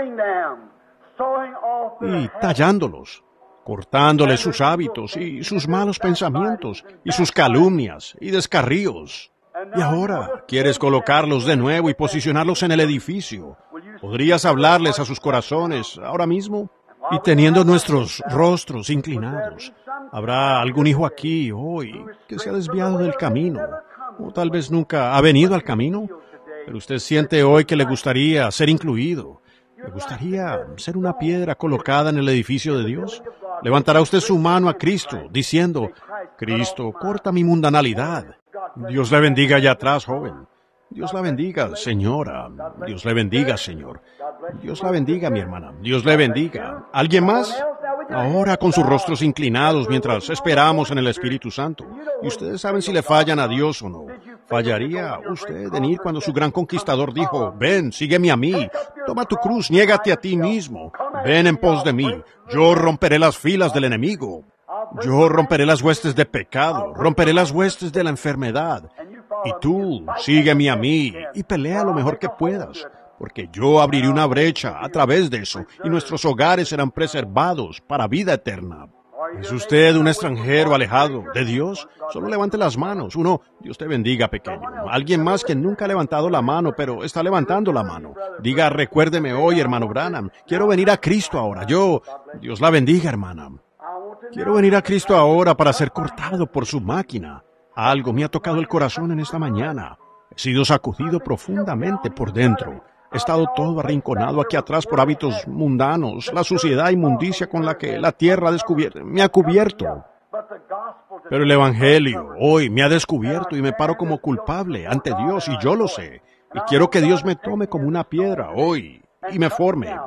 y tallándolos, cortándoles sus hábitos y sus malos pensamientos y sus calumnias y descarríos. Y ahora quieres colocarlos de nuevo y posicionarlos en el edificio. ¿Podrías hablarles a sus corazones ahora mismo? Y teniendo nuestros rostros inclinados, ¿habrá algún hijo aquí hoy que se ha desviado del camino? O tal vez nunca ha venido al camino, pero usted siente hoy que le gustaría ser incluido. ¿Le gustaría ser una piedra colocada en el edificio de Dios? Levantará usted su mano a Cristo, diciendo, Cristo, corta mi mundanalidad. Dios le bendiga allá atrás, joven. Dios la bendiga, señora. Dios le bendiga, señor. Dios la bendiga, mi hermana. Dios le bendiga. ¿Alguien más? Ahora con sus rostros inclinados mientras esperamos en el Espíritu Santo. Y ustedes saben si le fallan a Dios o no. ¿Fallaría usted en ir cuando su gran conquistador dijo, ven, sígueme a mí, toma tu cruz, niégate a ti mismo, ven en pos de mí, yo romperé las filas del enemigo, yo romperé las huestes de pecado, romperé las huestes de la enfermedad, y tú sígueme a mí y pelea lo mejor que puedas, porque yo abriré una brecha a través de eso, y nuestros hogares serán preservados para vida eterna. ¿Es usted un extranjero alejado de Dios? Solo levante las manos. Uno, Dios te bendiga, pequeño. Alguien más que nunca ha levantado la mano, pero está levantando la mano. Diga, recuérdeme hoy, hermano Branham. Quiero venir a Cristo ahora. Yo, Dios la bendiga, hermana. Quiero venir a Cristo ahora para ser cortado por su máquina. Algo me ha tocado el corazón en esta mañana. He sido sacudido profundamente por dentro. He estado todo arrinconado aquí atrás por hábitos mundanos, la suciedad e inmundicia con la que la tierra ha descubierto, me ha cubierto. Pero el Evangelio hoy me ha descubierto y me paro como culpable ante Dios y yo lo sé. Y quiero que Dios me tome como una piedra hoy y me forme.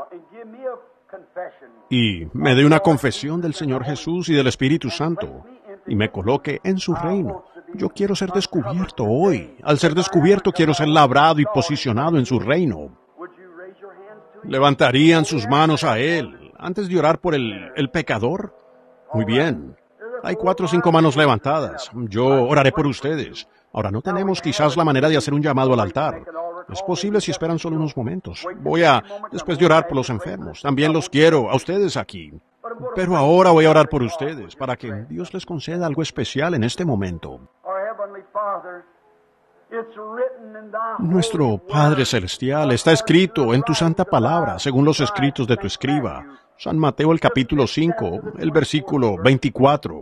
Y me dé una confesión del Señor Jesús y del Espíritu Santo y me coloque en su reino. Yo quiero ser descubierto hoy. Al ser descubierto quiero ser labrado y posicionado en su reino. ¿Levantarían sus manos a Él antes de orar por el, el pecador? Muy bien. Hay cuatro o cinco manos levantadas. Yo oraré por ustedes. Ahora no tenemos quizás la manera de hacer un llamado al altar. Es posible si esperan solo unos momentos. Voy a, después de orar por los enfermos, también los quiero a ustedes aquí. Pero ahora voy a orar por ustedes, para que Dios les conceda algo especial en este momento. Nuestro Padre Celestial, está escrito en tu santa palabra, según los escritos de tu escriba, San Mateo el capítulo cinco, el versículo veinticuatro.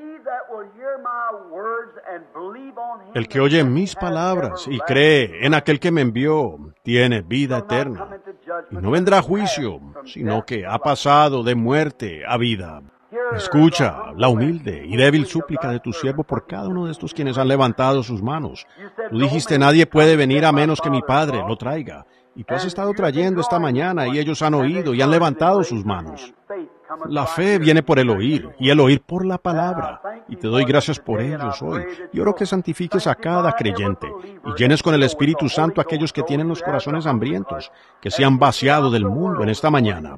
El que oye mis palabras y cree en aquel que me envió, tiene vida eterna, y no vendrá a juicio, sino que ha pasado de muerte a vida. Escucha la humilde y débil súplica de tu siervo por cada uno de estos quienes han levantado sus manos. Tú dijiste, nadie puede venir a menos que mi Padre lo traiga. Y tú has estado trayendo esta mañana y ellos han oído y han levantado sus manos. La fe viene por el oír y el oír por la palabra. Y te doy gracias por ellos hoy. Y oro que santifiques a cada creyente y llenes con el Espíritu Santo a aquellos que tienen los corazones hambrientos, que se han vaciado del mundo en esta mañana.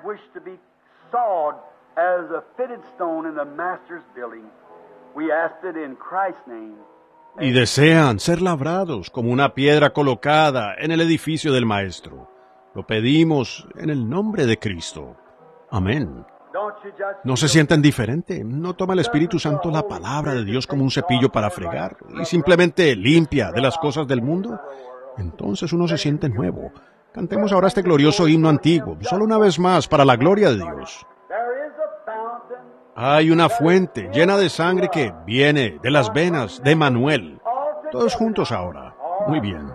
As a fitted stone in the master's building. We asked it in Christ's name. Y desean ser labrados como una piedra colocada en el edificio del Maestro. Lo pedimos en el nombre de Cristo. Amén. ¿No se sienten diferente? ¿No toma el Espíritu Santo la palabra de Dios como un cepillo para fregar y simplemente limpia de las cosas del mundo? Entonces uno se siente nuevo. Cantemos ahora este glorioso himno antiguo, solo una vez más, para la gloria de Dios. Hay una fuente llena de sangre que viene de las venas de Manuel. Todos juntos ahora. Muy bien.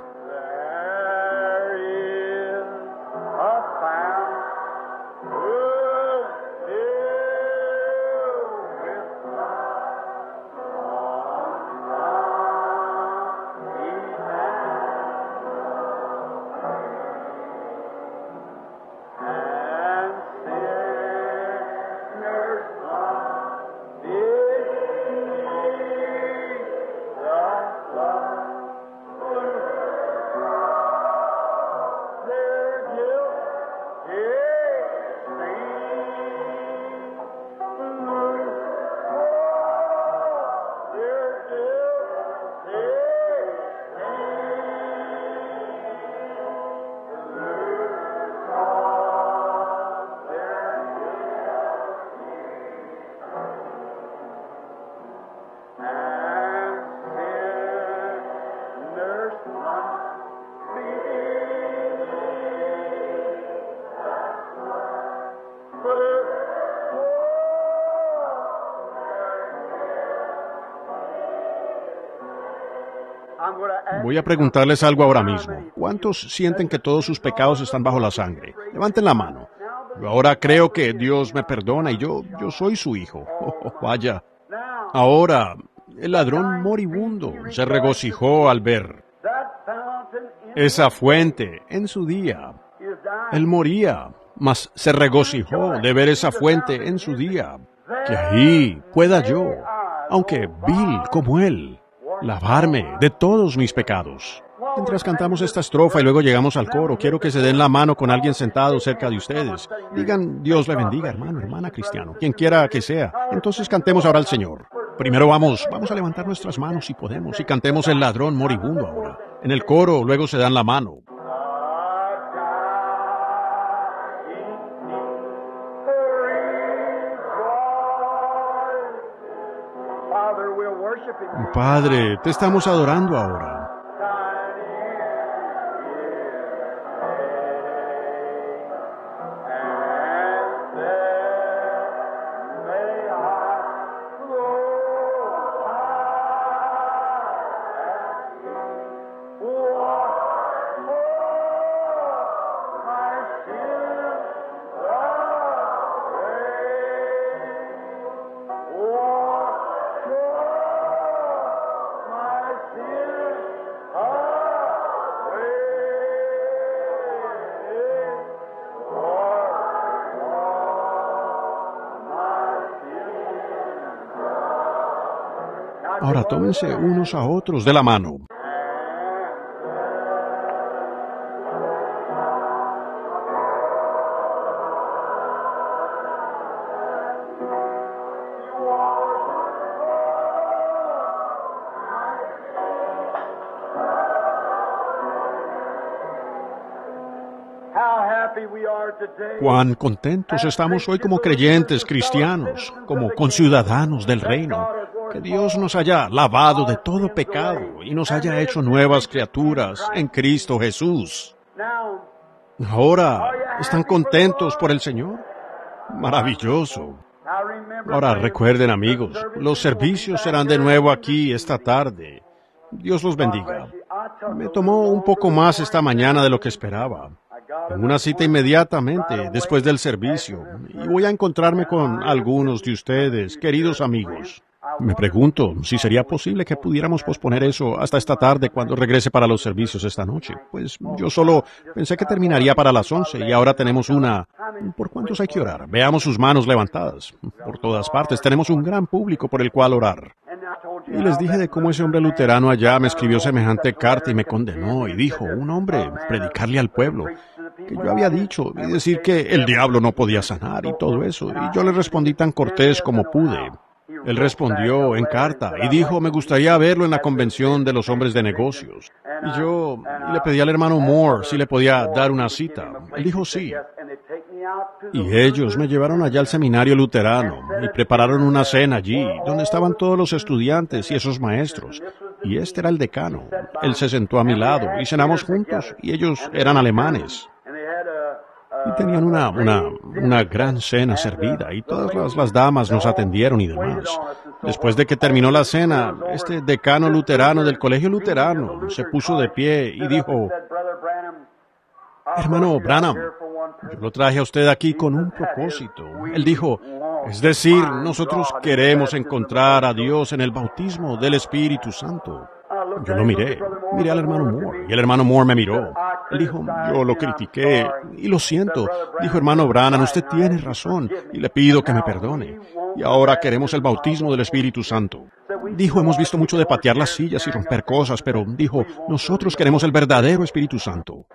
Voy a preguntarles algo ahora mismo. ¿Cuántos sienten que todos sus pecados están bajo la sangre? Levanten la mano. Yo ahora creo que Dios me perdona y yo, yo soy su hijo. Oh, vaya. Ahora, el ladrón moribundo se regocijó al ver esa fuente en su día. Él moría, mas se regocijó de ver esa fuente en su día. Que ahí pueda yo, aunque vil como él, lavarme de todos mis pecados. Mientras cantamos esta estrofa y luego llegamos al coro, quiero que se den la mano con alguien sentado cerca de ustedes. Digan, Dios le bendiga, hermano, hermana cristiano, quien quiera que sea. Entonces cantemos ahora al Señor. Primero vamos, vamos a levantar nuestras manos si podemos y cantemos el ladrón moribundo ahora. En el coro luego se dan la mano. Padre, te estamos adorando ahora. Ahora tómense unos a otros de la mano. Cuán contentos estamos hoy como creyentes cristianos, como conciudadanos del reino, que Dios nos haya lavado de todo pecado y nos haya hecho nuevas criaturas en Cristo Jesús. Ahora, ¿están contentos por el Señor? Maravilloso. Ahora recuerden, amigos, los servicios serán de nuevo aquí esta tarde. Dios los bendiga. Me tomó un poco más esta mañana de lo que esperaba. Tengo una cita inmediatamente después del servicio y voy a encontrarme con algunos de ustedes, queridos amigos. Me pregunto si sería posible que pudiéramos posponer eso hasta esta tarde cuando regrese para los servicios esta noche. Pues yo solo pensé que terminaría para las once y ahora tenemos una... ¿Por cuántos hay que orar? Veamos sus manos levantadas. Por todas partes tenemos un gran público por el cual orar. Y les dije de cómo ese hombre luterano allá me escribió semejante carta y me condenó y dijo, un hombre, predicarle al pueblo, que yo había dicho y decir que el diablo no podía sanar y todo eso. Y yo le respondí tan cortés como pude. Él respondió en carta y dijo, me gustaría verlo en la convención de los hombres de negocios. Y yo y le pedí al hermano Moore si le podía dar una cita. Él dijo sí. Y ellos me llevaron allá al seminario luterano y prepararon una cena allí, donde estaban todos los estudiantes y esos maestros. Y este era el decano. Él se sentó a mi lado y cenamos juntos y ellos eran alemanes. Y tenían una, una, una gran cena servida y todas las, las damas nos atendieron y demás. Después de que terminó la cena, este decano luterano del colegio luterano se puso de pie y dijo, hermano Branham, yo lo traje a usted aquí con un propósito. Él dijo, es decir, nosotros queremos encontrar a Dios en el bautismo del Espíritu Santo. Yo lo miré, miré al hermano Moore, y el hermano Moore me miró. Él dijo, yo lo critiqué, y lo siento. Dijo, hermano Branham, usted tiene razón, y le pido que me perdone. Y ahora queremos el bautismo del Espíritu Santo. Dijo, hemos visto mucho de patear las sillas y romper cosas, pero dijo, nosotros queremos el verdadero Espíritu Santo.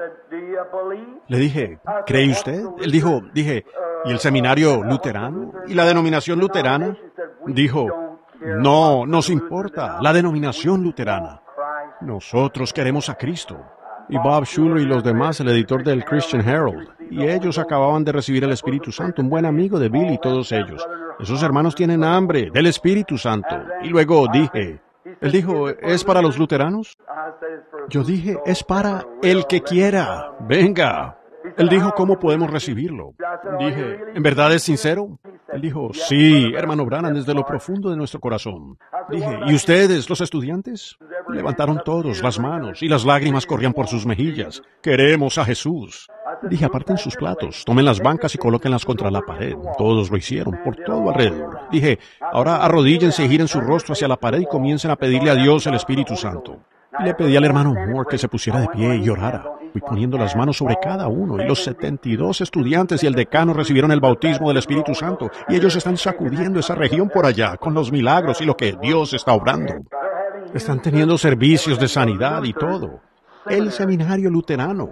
Le dije, ¿cree usted? Él dijo, dije, ¿y el seminario luterano? ¿Y la denominación luterana? Dijo, no, nos importa la denominación luterana. Nosotros queremos a Cristo. Y Bob Schuller y los demás, el editor del Christian Herald, y ellos acababan de recibir el Espíritu Santo, un buen amigo de Bill y todos ellos. Esos hermanos tienen hambre del Espíritu Santo. Y luego dije, él dijo, ¿es para los luteranos? Yo dije, es para el que quiera. Venga. Él dijo, ¿cómo podemos recibirlo? Dije, ¿en verdad es sincero? Él dijo, sí, hermano Branham, desde lo profundo de nuestro corazón. Dije, ¿y ustedes, los estudiantes? Levantaron todos las manos y las lágrimas corrían por sus mejillas. Queremos a Jesús. Dije, aparten sus platos, tomen las bancas y colóquenlas contra la pared. Todos lo hicieron, por todo alrededor. Dije, ahora arrodíllense y giren su rostro hacia la pared y comiencen a pedirle a Dios el Espíritu Santo. Y le pedí al hermano Moore que se pusiera de pie y orara. Fui poniendo las manos sobre cada uno, y los setenta y dos estudiantes y el decano recibieron el bautismo del Espíritu Santo, y ellos están sacudiendo esa región por allá con los milagros y lo que Dios está obrando. Están teniendo servicios de sanidad y todo. El seminario luterano.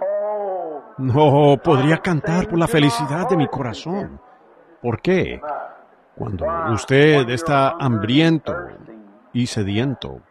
No podría cantar por la felicidad de mi corazón. ¿Por qué? Cuando usted está hambriento y sediento.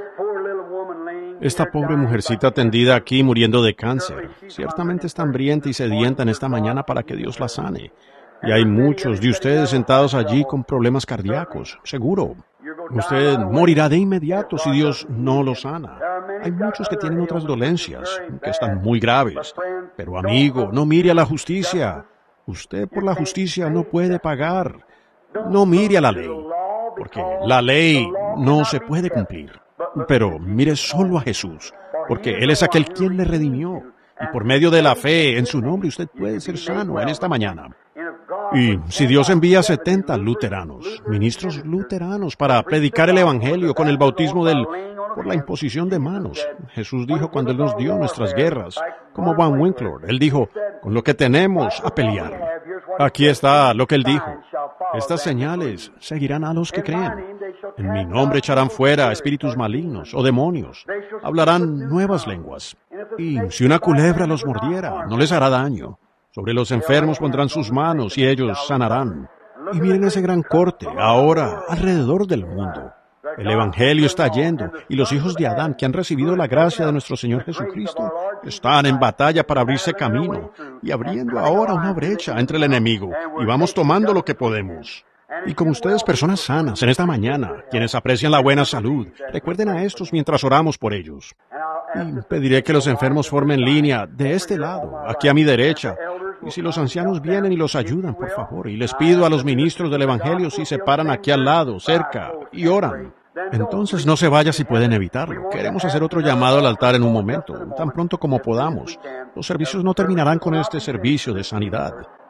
Esta pobre mujercita tendida aquí muriendo de cáncer, ciertamente está hambrienta y sedienta en esta mañana para que Dios la sane. Y hay muchos de ustedes sentados allí con problemas cardíacos, seguro. Usted morirá de inmediato si Dios no lo sana. Hay muchos que tienen otras dolencias, que están muy graves. Pero amigo, no mire a la justicia. Usted por la justicia no puede pagar. No mire a la ley, porque la ley no se puede cumplir. Pero mire solo a Jesús, porque Él es aquel quien le redimió. Y por medio de la fe en su nombre usted puede ser sano en esta mañana. Y si Dios envía setenta luteranos, ministros luteranos, para predicar el Evangelio con el bautismo del, por la imposición de manos. Jesús dijo cuando Él nos dio nuestras guerras, como Van Winkler, Él dijo, con lo que tenemos a pelear. Aquí está lo que Él dijo. Estas señales seguirán a los que creen. En mi nombre echarán fuera espíritus malignos o demonios. Hablarán nuevas lenguas. Y si una culebra los mordiera, no les hará daño. Sobre los enfermos pondrán sus manos y ellos sanarán. Y miren ese gran corte, ahora, alrededor del mundo. El Evangelio está yendo, y los hijos de Adán, que han recibido la gracia de nuestro Señor Jesucristo, están en batalla para abrirse camino, y abriendo ahora una brecha entre el enemigo, y vamos tomando lo que podemos. Y como ustedes, personas sanas, en esta mañana, quienes aprecian la buena salud, recuerden a estos mientras oramos por ellos. Y pediré que los enfermos formen línea de este lado, aquí a mi derecha. Y si los ancianos vienen y los ayudan, por favor, y les pido a los ministros del Evangelio si se paran aquí al lado, cerca, y oran. Entonces no se vaya si pueden evitarlo. Queremos hacer otro llamado al altar en un momento, tan pronto como podamos. Los servicios no terminarán con este servicio de sanidad.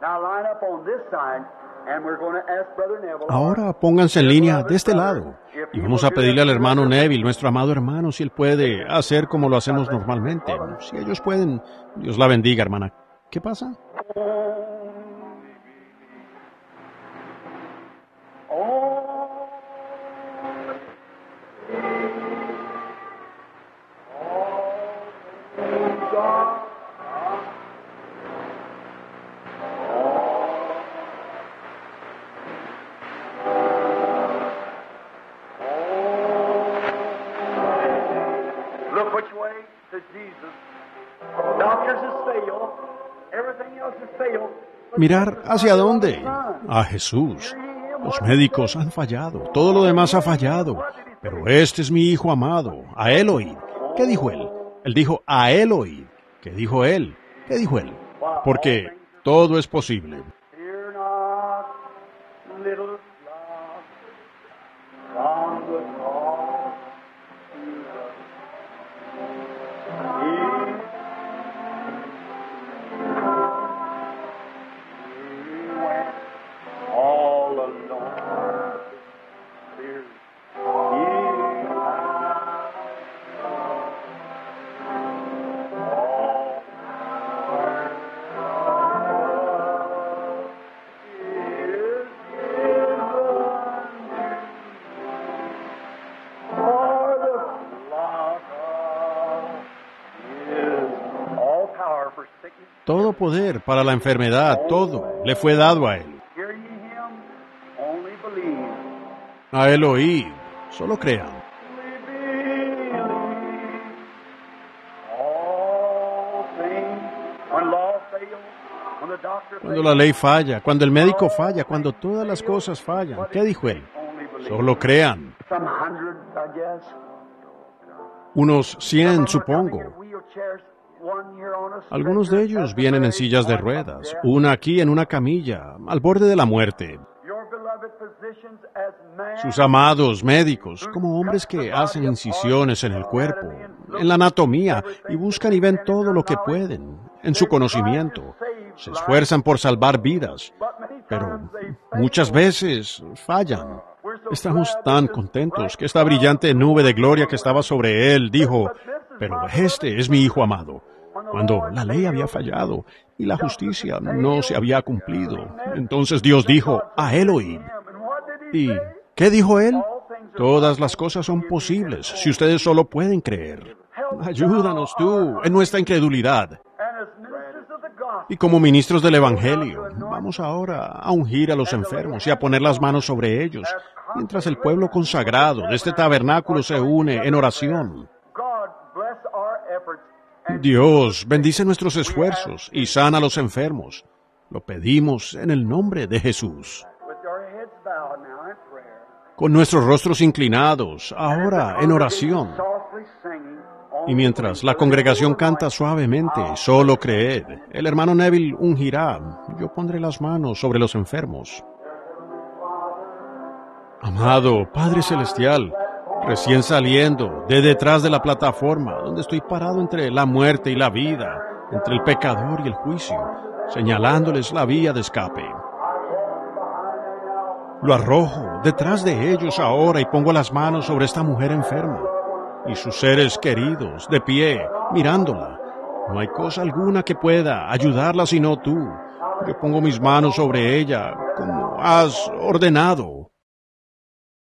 Ahora pónganse en línea de este lado y vamos a pedirle al hermano Neville, nuestro amado hermano, si él puede hacer como lo hacemos normalmente. Si ellos pueden, Dios la bendiga, hermana. ¿Qué pasa? Mirar hacia dónde? A Jesús. Los médicos han fallado, todo lo demás ha fallado, pero este es mi hijo amado, a él oíd. ¿Qué dijo él? Él dijo, a él oíd. ¿Qué dijo él? ¿Qué dijo él? Porque todo es posible. Todo poder para la enfermedad, todo, le fue dado a él. A él oíd, solo crean. Cuando la ley falla, cuando el médico falla, cuando todas las cosas fallan, ¿qué dijo él? Solo crean. Unos cien, supongo. Algunos de ellos vienen en sillas de ruedas, una aquí en una camilla, al borde de la muerte. sus amados médicos, como hombres que hacen incisiones en el cuerpo, en la anatomía, y buscan y ven todo lo que pueden, en su conocimiento. Se esfuerzan por salvar vidas, pero muchas veces fallan. Estamos tan contentos que esta brillante nube de gloria que estaba sobre él dijo, pero este es mi Hijo amado, cuando la ley había fallado y la justicia no se había cumplido. Entonces Dios dijo, a él oíd. ¿Y qué dijo él? Todas las cosas son posibles si ustedes solo pueden creer. Ayúdanos tú en nuestra incredulidad. Y como ministros del Evangelio, vamos ahora a ungir a los enfermos y a poner las manos sobre ellos, mientras el pueblo consagrado de este tabernáculo se une en oración. Dios bendice nuestros esfuerzos y sana a los enfermos. Lo pedimos en el nombre de Jesús. Con nuestros rostros inclinados, ahora en oración. Y mientras la congregación canta suavemente, solo creed, el hermano Neville ungirá, yo pondré las manos sobre los enfermos. Amado Padre Celestial, recién saliendo de detrás de la plataforma, donde estoy parado entre la muerte y la vida, entre el pecador y el juicio, señalándoles la vía de escape. Lo arrojo detrás de ellos ahora y pongo las manos sobre esta mujer enferma y sus seres queridos de pie, mirándola. No hay cosa alguna que pueda ayudarla sino tú. Yo pongo mis manos sobre ella como has ordenado.